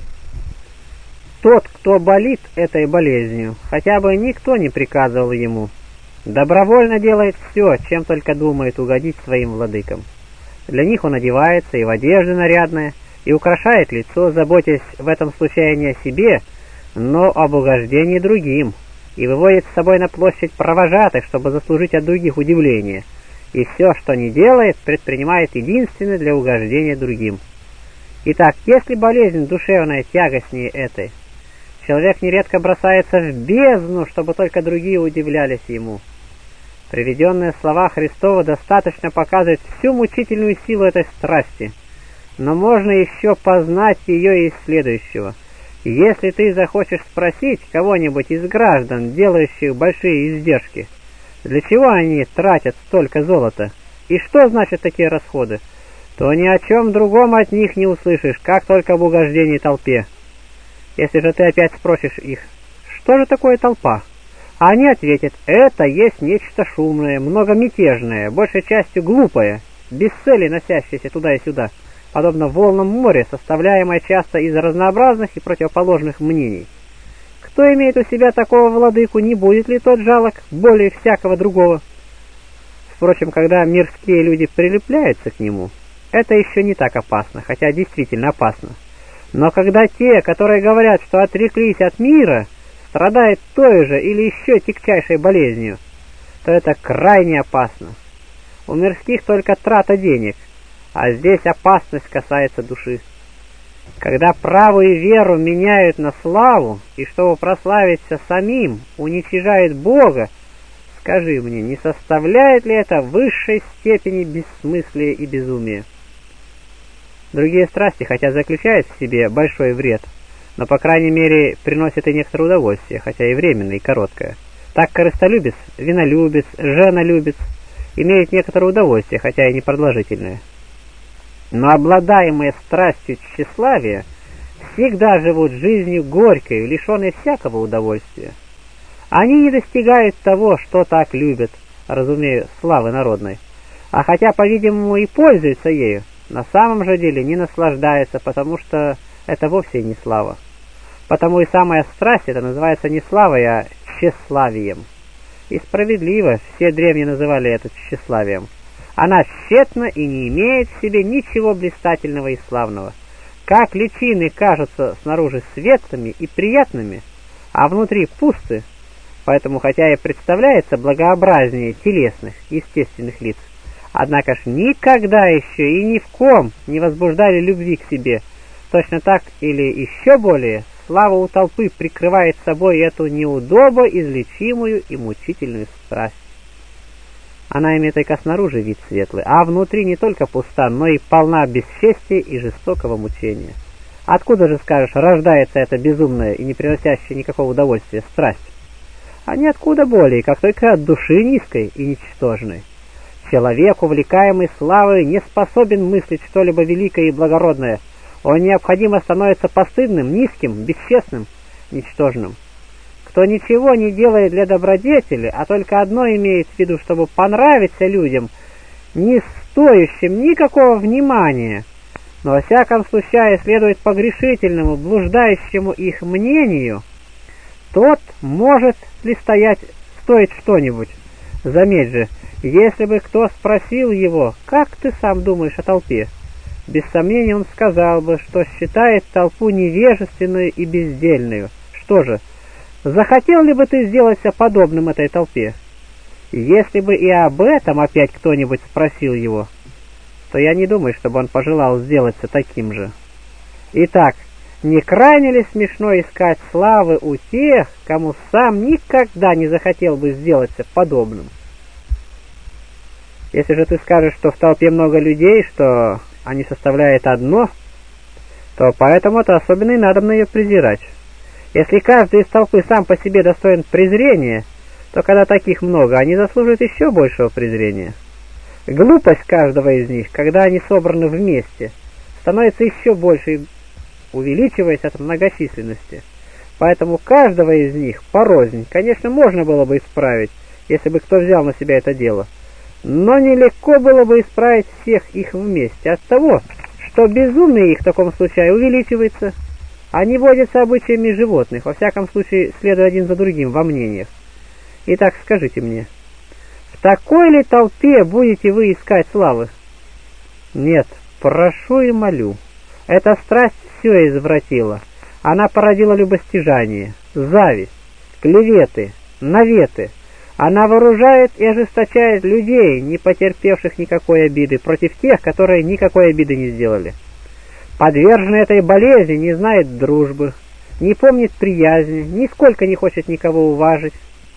Тот, кто болит этой болезнью, хотя бы никто не приказывал ему, добровольно делает все, чем только думает угодить своим владыкам. Для них он одевается и в одежды нарядные, и украшает лицо, заботясь в этом случае не о себе, но об угождении другим, и выводит с собой на площадь провожатых, чтобы заслужить от других удивление, и все, что не делает, предпринимает единственно для угождения другим. Итак, если болезнь душевная тягостнее этой, человек нередко бросается в бездну, чтобы только другие удивлялись ему. Приведенные слова Христова достаточно показывают всю мучительную силу этой страсти, но можно еще познать ее из следующего. Если ты захочешь спросить кого-нибудь из граждан, делающих большие издержки, для чего они тратят столько золота, и что значат такие расходы, то ни о чем другом от них не услышишь, как только об угождении толпе. Если же ты опять спросишь их, что же такое толпа, а они ответят, это есть нечто шумное, многомятежное, большей частью глупое, без цели носящееся туда и сюда, подобно волнам моря, составляемое часто из разнообразных и противоположных мнений. Кто имеет у себя такого владыку, не будет ли тот жалок более всякого другого? Впрочем, когда мирские люди прилепляются к нему, это еще не так опасно, хотя действительно опасно. Но когда те, которые говорят, что отреклись от мира, страдают той же или еще тягчайшей болезнью, то это крайне опасно. У мирских только трата денег, а здесь опасность касается души. Когда правую веру меняют на славу, и чтобы прославиться самим, уничижают Бога, скажи мне, не составляет ли это высшей степени бессмыслия и безумия? Другие страсти, хотя заключают в себе большой вред, но по крайней мере приносят и некоторое удовольствие, хотя и временное, и короткое. Так корыстолюбец, винолюбец, женолюбец имеют некоторое удовольствие, хотя и непродолжительное. Но обладаемые страстью тщеславия всегда живут жизнью горькой, лишенной всякого удовольствия. Они не достигают того, что так любят, разумею, славы народной, а хотя, по-видимому, и пользуются ею, на самом же деле не наслаждаются, потому что это вовсе не слава. Потому и самая страсть это называется не славой, а тщеславием. И справедливо все древние называли это тщеславием. Она тщетна и не имеет в себе ничего блистательного и славного. Как личины кажутся снаружи светлыми и приятными, а внутри пусты, поэтому хотя и представляется благообразнее телесных, естественных лиц, однако ж никогда еще и ни в ком не возбуждали любви к себе. Точно так или еще более, слава у толпы прикрывает собой эту неудобо излечимую и мучительную страсть. Она имеет только снаружи вид светлый, а внутри не только пуста, но и полна бесчестия и жестокого мучения. Откуда же, скажешь, рождается эта безумная и не приносящая никакого удовольствия страсть? А ниоткуда более, как только от души низкой и ничтожной. Человек, увлекаемый славой, не способен мыслить что-либо великое и благородное. Он необходимо становится постыдным, низким, бесчестным, ничтожным. Кто ничего не делает для добродетели, а только одно имеет в виду, чтобы понравиться людям, не стоящим никакого внимания, но во всяком случае следует погрешительному, блуждающему их мнению, тот может ли стоять, стоить что-нибудь. Заметь же, если бы кто спросил его, как ты сам думаешь о толпе, без сомнения он сказал бы, что считает толпу невежественную и бездельную. Что же, захотел ли бы ты сделаться подобным этой толпе? Если бы и об этом опять кто-нибудь спросил его, то я не думаю, чтобы он пожелал сделаться таким же. Итак, не крайне ли смешно искать славы у тех, кому сам никогда не захотел бы сделаться подобным? Если же ты скажешь, что в толпе много людей, что они составляют одно, то поэтому-то особенно и надо на ее презирать. Если каждый из толпы сам по себе достоин презрения, то когда таких много, они заслуживают еще большего презрения. Глупость каждого из них, когда они собраны вместе, становится еще больше, увеличиваясь от многочисленности. Поэтому каждого из них порознь, конечно, можно было бы исправить, если бы кто взял на себя это дело. Но нелегко было бы исправить всех их вместе от того, что безумие их в таком случае увеличивается. Они водятся обычаями животных, во всяком случае следуя один за другим во мнениях. Итак, скажите мне, в такой ли толпе будете вы искать славы? Нет, прошу и молю. Эта страсть все извратила. Она породила любостяжание, зависть, клеветы, наветы. Она вооружает и ожесточает людей, не потерпевших никакой обиды, против тех, которые никакой обиды не сделали. Подверженный этой болезни не знает дружбы, не помнит приязни, нисколько не хочет никого уважить.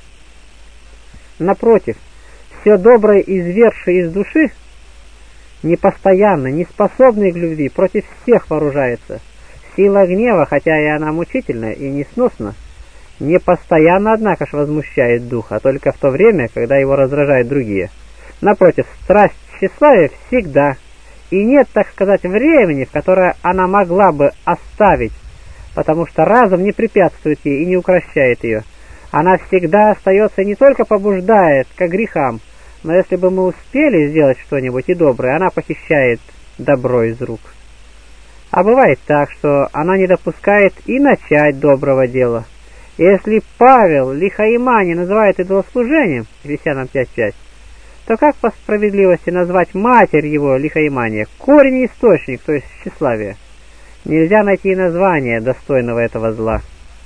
Напротив, все доброе, извергшее из души, непостоянно, неспособный к любви, против всех вооружается. Сила гнева, хотя и она мучительна и несносна, не постоянно, однако ж, возмущает дух, а только в то время, когда его раздражают другие. Напротив, страсть тщеславия всегда, и нет, так сказать, времени, в которое она могла бы оставить, потому что разум не препятствует ей и не укрощает ее. Она всегда остается и не только побуждает к грехам, но если бы мы успели сделать что-нибудь и доброе, она похищает добро из рук. А бывает так, что она не допускает и начать доброго дела. Если Павел лихаимани называет идолослужением, Ефесянам пять пять, то как по справедливости назвать матерь его лихаимания, корень и источник, то есть тщеславие? Нельзя найти название достойного этого зла.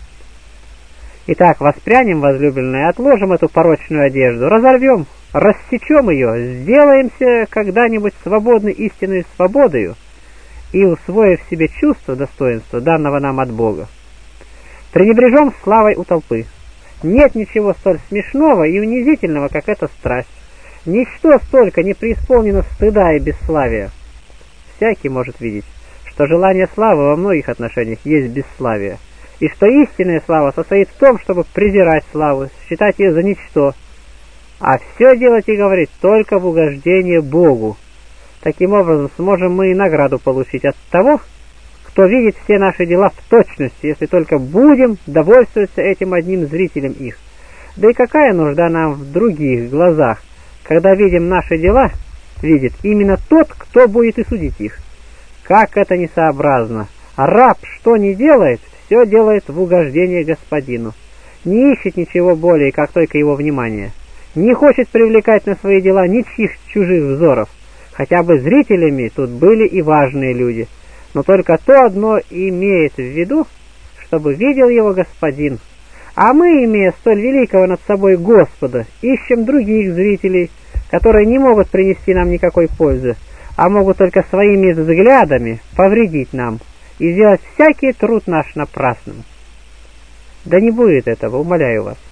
Итак, воспрянем, возлюбленные, отложим эту порочную одежду, разорвем, рассечем ее, сделаемся когда-нибудь свободны истинной свободою и усвоив в себе чувство достоинства, данного нам от Бога. Пренебрежем славой у толпы. Нет ничего столь смешного и унизительного, как эта страсть. Ничто столько не преисполнено стыда и бесславия. Всякий может видеть, что желание славы во многих отношениях есть бесславие, и что истинная слава состоит в том, чтобы презирать славу, считать ее за ничто, а все делать и говорить только в угождение Богу. Таким образом, сможем мы и награду получить от того, кто видит все наши дела в точности, если только будем довольствоваться этим одним зрителем их. Да и какая нужда нам в других глазах, когда видим наши дела, видит именно тот, кто будет и судить их. Как это несообразно! Раб что ни делает, все делает в угождение господину. Не ищет ничего более, как только его внимание. Не хочет привлекать на свои дела ничьих чужих взоров. Хотя бы зрителями тут были и важные люди. Но только то одно имеет в виду, чтобы видел его господин. А мы, имея столь великого над собой Господа, ищем других зрителей, которые не могут принести нам никакой пользы, а могут только своими взглядами повредить нам и сделать всякий труд наш напрасным. Да не будет этого, умоляю вас.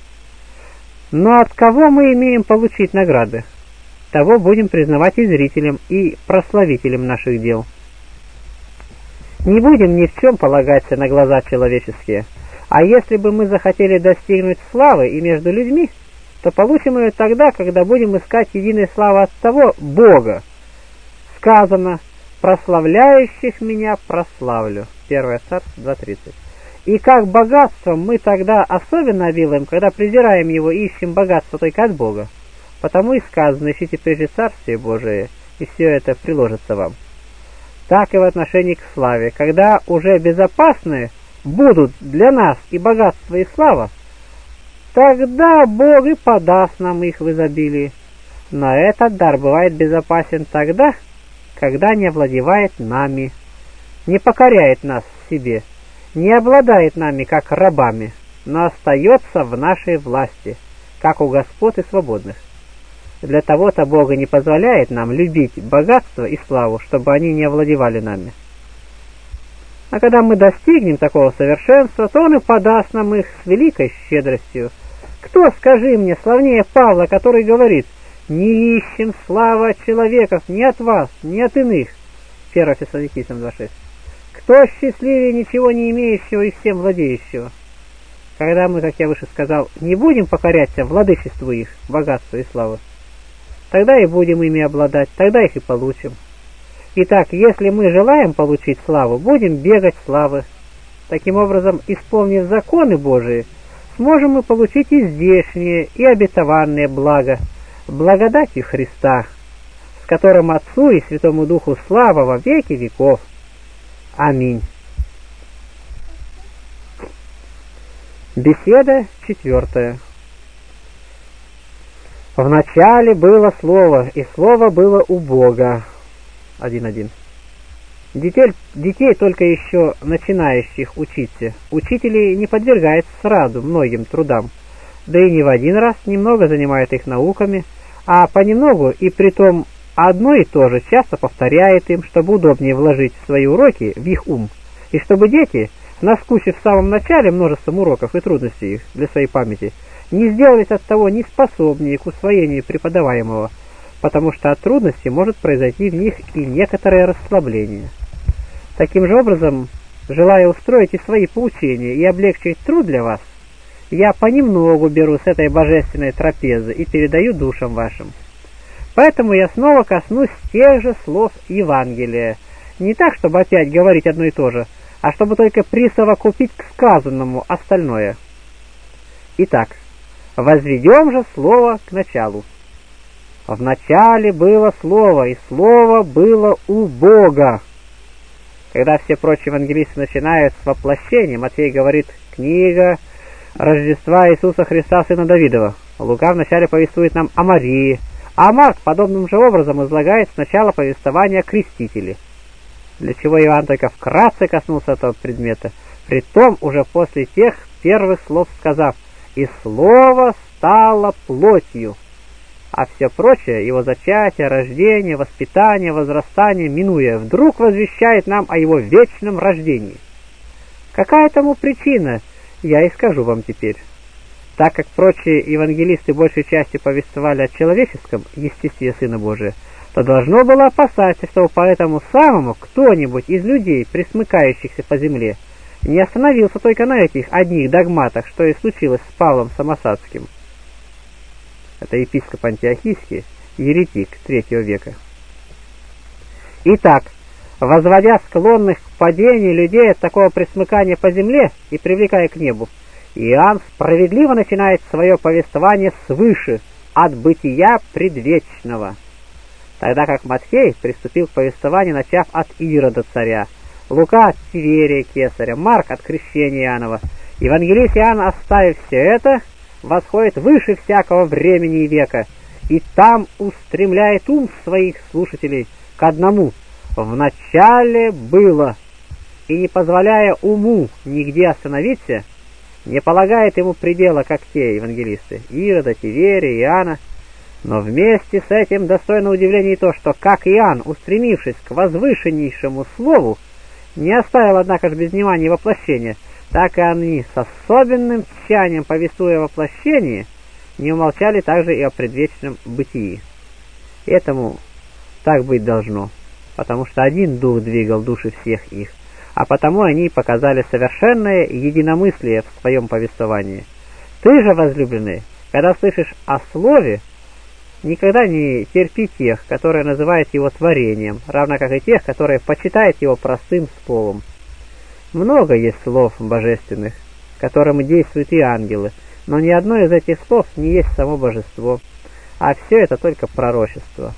Но от кого мы имеем получить награды, того будем признавать и зрителем, и прославителем наших дел. Не будем ни в чем полагаться на глаза человеческие, а если бы мы захотели достигнуть славы и между людьми, то получим ее тогда, когда будем искать единой славы от того Бога. Сказано: «Прославляющих меня прославлю». первое Царств два тридцать. И как богатством мы тогда особенно обилуем, когда презираем его и ищем богатство только от Бога. Потому и сказано: ищите прежде Царствие Божие, и все это приложится вам. Так и в отношении к славе. Когда уже безопасны будут для нас и богатство, и слава, тогда Бог и подаст нам их в изобилии. Но этот дар бывает безопасен тогда, когда не овладевает нами, не покоряет нас себе, не обладает нами как рабами, но остается в нашей власти, как у господ и свободных. Для того-то Бог и не позволяет нам любить богатство и славу, чтобы они не овладевали нами. А когда мы достигнем такого совершенства, то Он и подаст нам их с великой щедростью. Кто, скажи мне, славнее Павла, который говорит: «Не ищем славы от человеков, ни от вас, ни от иных». первое Фессалоникийцам два шесть. Кто счастливее ничего не имеющего и всем владеющего? Когда мы, как я выше сказал, не будем покоряться владычеству их, богатству и славы, тогда и будем ими обладать, тогда их и получим. Итак, если мы желаем получить славу, будем бегать славы. Таким образом, исполнив законы Божии, сможем мы получить и здешние, и обетованные блага, благодатью Христа, с которым Отцу и Святому Духу слава во веки веков. Аминь. Беседа четвертая. Вначале было Слово, и Слово было у Бога, один один. Детей, детей, только еще начинающих учиться, учители не подвергают сразу многим трудам, да и не в один раз немного занимают их науками, а понемногу и притом одно и то же часто повторяет им, чтобы удобнее вложить свои уроки в их ум, и чтобы дети, наскучив в самом начале множеством уроков и трудностей их для своей памяти, не сделались от того неспособнее к усвоению преподаваемого, потому что от трудностей может произойти в них и некоторое расслабление. Таким же образом, желая устроить и свои поучения и облегчить труд для вас, я понемногу беру с этой божественной трапезы и передаю душам вашим. Поэтому я снова коснусь тех же слов Евангелия, не так, чтобы опять говорить одно и то же, а чтобы только присовокупить к сказанному остальное. Итак, возведем же слово к началу. В начале было слово, и слово было у Бога. Когда все прочие евангелисты начинают с воплощения, Матфей говорит «Книга Рождества Иисуса Христа, сына Давидова». Лука вначале повествует нам о Марии, а Марк подобным же образом излагает сначала повествование о Крестителе, для чего Иоанн только вкратце коснулся этого предмета, притом уже после тех первых слов сказав «И слово стало плотью», а все прочее, его зачатие, рождение, воспитание, возрастание, минуя, вдруг возвещает нам о его вечном рождении. Какая тому причина, я и скажу вам теперь. Так как прочие евангелисты большей частью повествовали о человеческом естестве Сына Божия, то должно было опасаться, что по этому самому кто-нибудь из людей, присмыкающихся по земле, не остановился только на этих одних догматах, что и случилось с Павлом Самосадским. Это епископ Антиохийский, еретик третьего века. Итак, возводя склонных к падению людей от такого присмыкания по земле и привлекая к небу, Иоанн справедливо начинает свое повествование свыше, от бытия предвечного, тогда как Матфей приступил к повествованию, начав от Ирода царя, Лука от Тиверия кесаря, Марк от крещения Иоаннова. Евангелист Иоанн, оставив все это, восходит выше всякого времени и века, и там устремляет ум своих слушателей к одному «в начале было», и, не позволяя уму нигде остановиться, не полагает ему предела, как те евангелисты Ирода, Тиверия, Иоанна, но вместе с этим достойно удивления и то, что, как Иоанн, устремившись к возвышеннейшему слову, не оставил, однако же, без внимания воплощения, так и они с особенным тщанием, повествуя о воплощении, не умолчали также и о предвечном бытии. Этому так быть должно, потому что один дух двигал души всех их, а потому они показали совершенное единомыслие в своем повествовании. Ты же, возлюбленный, когда слышишь о слове, никогда не терпи тех, которые называют его творением, равно как и тех, которые почитают его простым словом. Много есть слов божественных, которым действуют и ангелы, но ни одно из этих слов не есть само божество, а все это только пророчество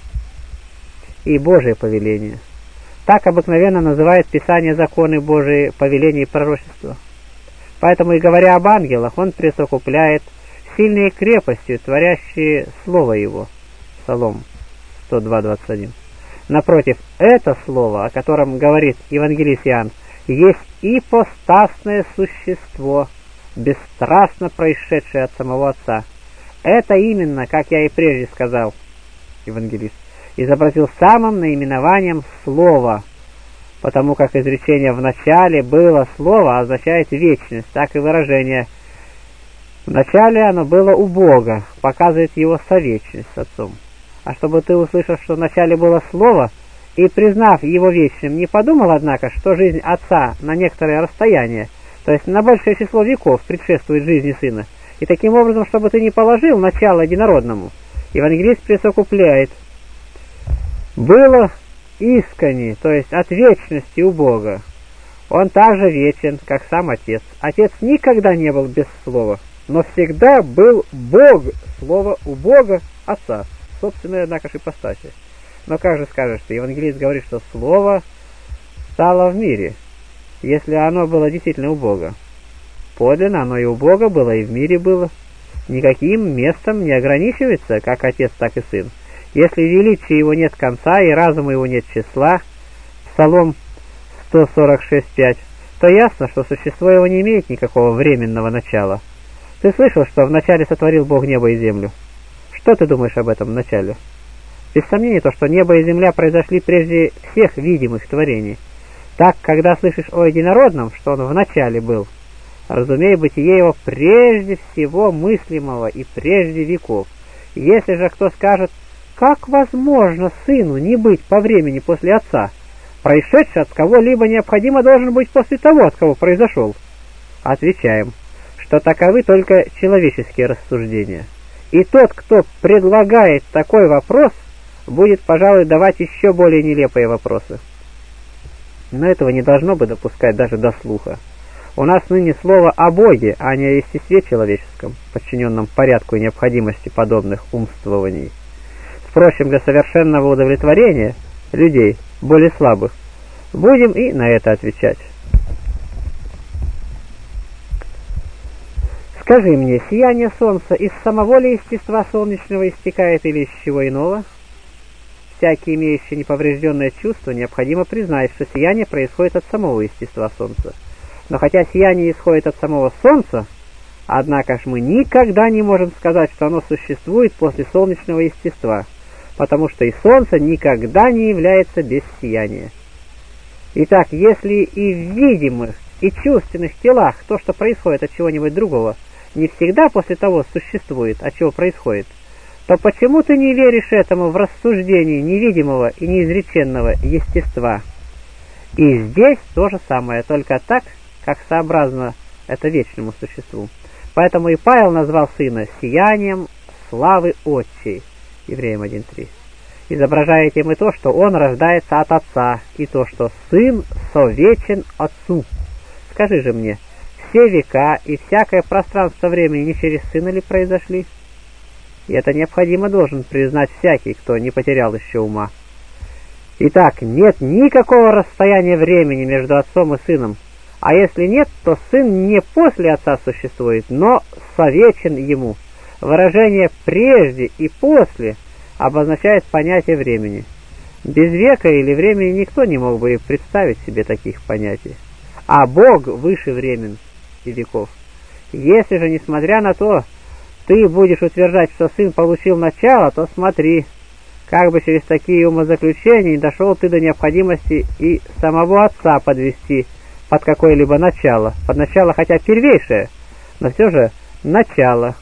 и Божие повеление. Так обыкновенно называет Писание законы Божии, повеления и пророчества. Поэтому и говоря об ангелах, он присовокупляет сильные крепостью, творящие слово его. Псалом сто два двадцать один. Напротив, это слово, о котором говорит евангелист Иоанн, есть ипостасное существо, бесстрастно происшедшее от самого Отца. Это именно, как я и прежде сказал, евангелист, изобразил самым наименованием Слово, потому как изречение «в начале было Слово» означает вечность, так и выражение «в начале оно было у Бога» показывает его совечность с Отцом. А чтобы ты, услышав, что в начале было Слово, и, признав его вечным, не подумал, однако, что жизнь Отца на некоторое расстояние, то есть на большее число веков, предшествует жизни Сына, и таким образом, чтобы ты не положил начало единородному, евангелист присовокупляет «было искренне», то есть от вечности у Бога. Он также вечен, как сам Отец. Отец никогда не был без Слова, но всегда был Бог, Слово у Бога, Отца, собственной, однако же, ипостаси. Но как же скажешь ты, евангелист говорит, что Слово стало в мире, если оно было действительно у Бога. Подлинно оно и у Бога было, и в мире было. Никаким местом не ограничивается, как Отец, так и Сын. Если в величии его нет конца и разума его нет числа, Псалом сто сорок шесть пять, то ясно, что существо его не имеет никакого временного начала. Ты слышал, что вначале сотворил Бог небо и землю? Что ты думаешь об этом начале? Без сомнения то, что небо и земля произошли прежде всех видимых творений. Так, когда слышишь о единородном, что он вначале был, разумей бытие его прежде всего мыслимого и прежде веков. Если же кто скажет, как возможно сыну не быть по времени после отца, происшедший от кого-либо необходимо должен быть после того, от кого произошел, отвечаем, что таковы только человеческие рассуждения. И тот, кто предлагает такой вопрос, будет, пожалуй, давать еще более нелепые вопросы. Но этого не должно бы допускать даже до слуха. У нас ныне слово о Боге, а не о естестве человеческом, подчиненном порядку и необходимости подобных умствований. Впрочем, для совершенного удовлетворения людей, более слабых, будем и на это отвечать. Скажи мне, сияние солнца из самого ли естества солнечного истекает или из чего иного? Всякий, имеющий неповрежденное чувство, необходимо признать, что сияние происходит от самого естества солнца. Но хотя сияние исходит от самого солнца, однако ж мы никогда не можем сказать, что оно существует после солнечного естества, потому что и солнце никогда не является без сияния. Итак, если и в видимых, и чувственных телах то, что происходит от чего-нибудь другого, не всегда после того существует, от чего происходит, то почему ты не веришь этому в рассуждении невидимого и неизреченного естества? И здесь то же самое, только так, как сообразно это вечному существу. Поэтому и Павел назвал сына сиянием славы Отчей, Евреям один три, изображая этим и то, что он рождается от Отца, и то, что сын совечен Отцу. Скажи же мне, все века и всякое пространство времени не через сына ли произошли? И это необходимо должен признать всякий, кто не потерял еще ума. Итак, нет никакого расстояния времени между отцом и сыном, а если нет, то сын не после отца существует, но совечен ему. Выражение «прежде» и «после» обозначает понятие времени. Без века или времени никто не мог бы и представить себе таких понятий. А Бог выше времен и веков. Если же, несмотря на то, ты будешь утверждать, что сын получил начало, то смотри, как бы через такие умозаключения не дошел ты до необходимости и самого отца подвести под какое-либо начало, под начало хотя первейшее, но все же начало.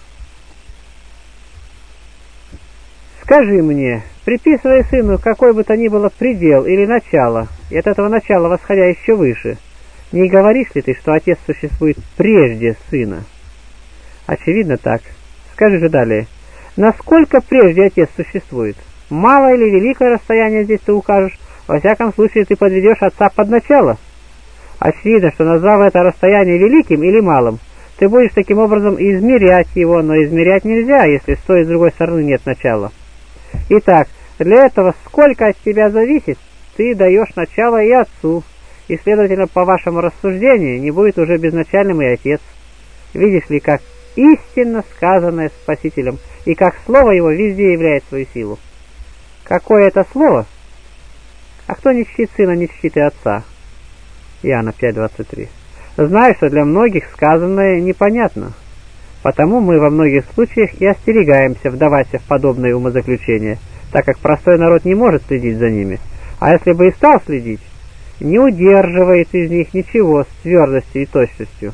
Скажи мне, приписывая сыну какой бы то ни было предел или начало, и от этого начала восходя еще выше, не говоришь ли ты, что отец существует прежде сына? Очевидно так. Скажи же далее, насколько прежде отец существует? Малое или великое расстояние здесь ты укажешь? Во всяком случае ты подведешь отца под начало. Очевидно, что назвав это расстояние великим или малым, ты будешь таким образом измерять его, но измерять нельзя, если с той и с другой стороны нет начала. Итак, для этого сколько от тебя зависит, ты даешь начало и отцу, и, следовательно, по вашему рассуждению, не будет уже безначальным и отец. Видишь ли, как истинно сказанное Спасителем, и как слово его везде являет свою силу. Какое это слово? А кто не чтит сына, не чтит и отца? Иоанна пять двадцать три. Знаю, что для многих сказанное непонятно, потому мы во многих случаях и остерегаемся вдаваться в подобные умозаключения, так как простой народ не может следить за ними, а если бы и стал следить, не удерживает из них ничего с твердостью и точностью.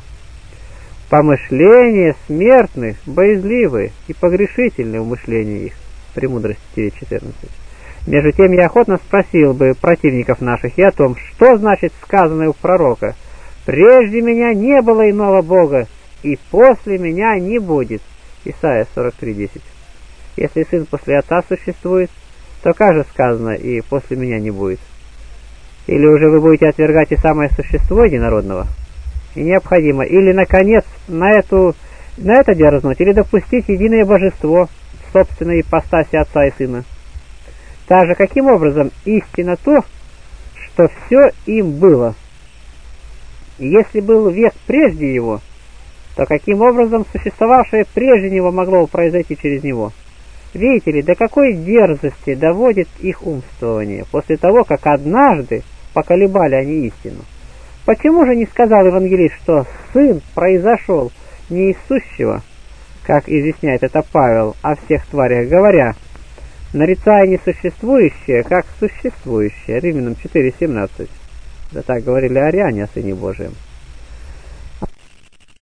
Помышления смертных боязливы и погрешительны умышления их. Премудрости девять четырнадцать. Между тем я охотно спросил бы противников наших и о том, что значит сказанное у пророка: «Прежде меня не было иного Бога, и после меня не будет». Исайя сорок три десять. Если сын после отца существует, то как же сказано «и после меня не будет»? Или уже вы будете отвергать и самое существо единородного? И необходимо или, наконец, на, эту, на это дерзнуть, или допустить единое божество в собственной ипостаси отца и сына. Также каким образом истинно то, что все им было? И если был век прежде его, то каким образом существовавшее прежде него могло произойти через него? Видите ли, до какой дерзости доводит их умствование, после того, как однажды поколебали они истину. Почему же не сказал евангелист, что Сын произошел не из сущего, как изъясняет это Павел о всех тварях, говоря, нарицая несуществующее, как существующее, Римлянам четыре семнадцать. Да так говорили ариане о Сыне Божием.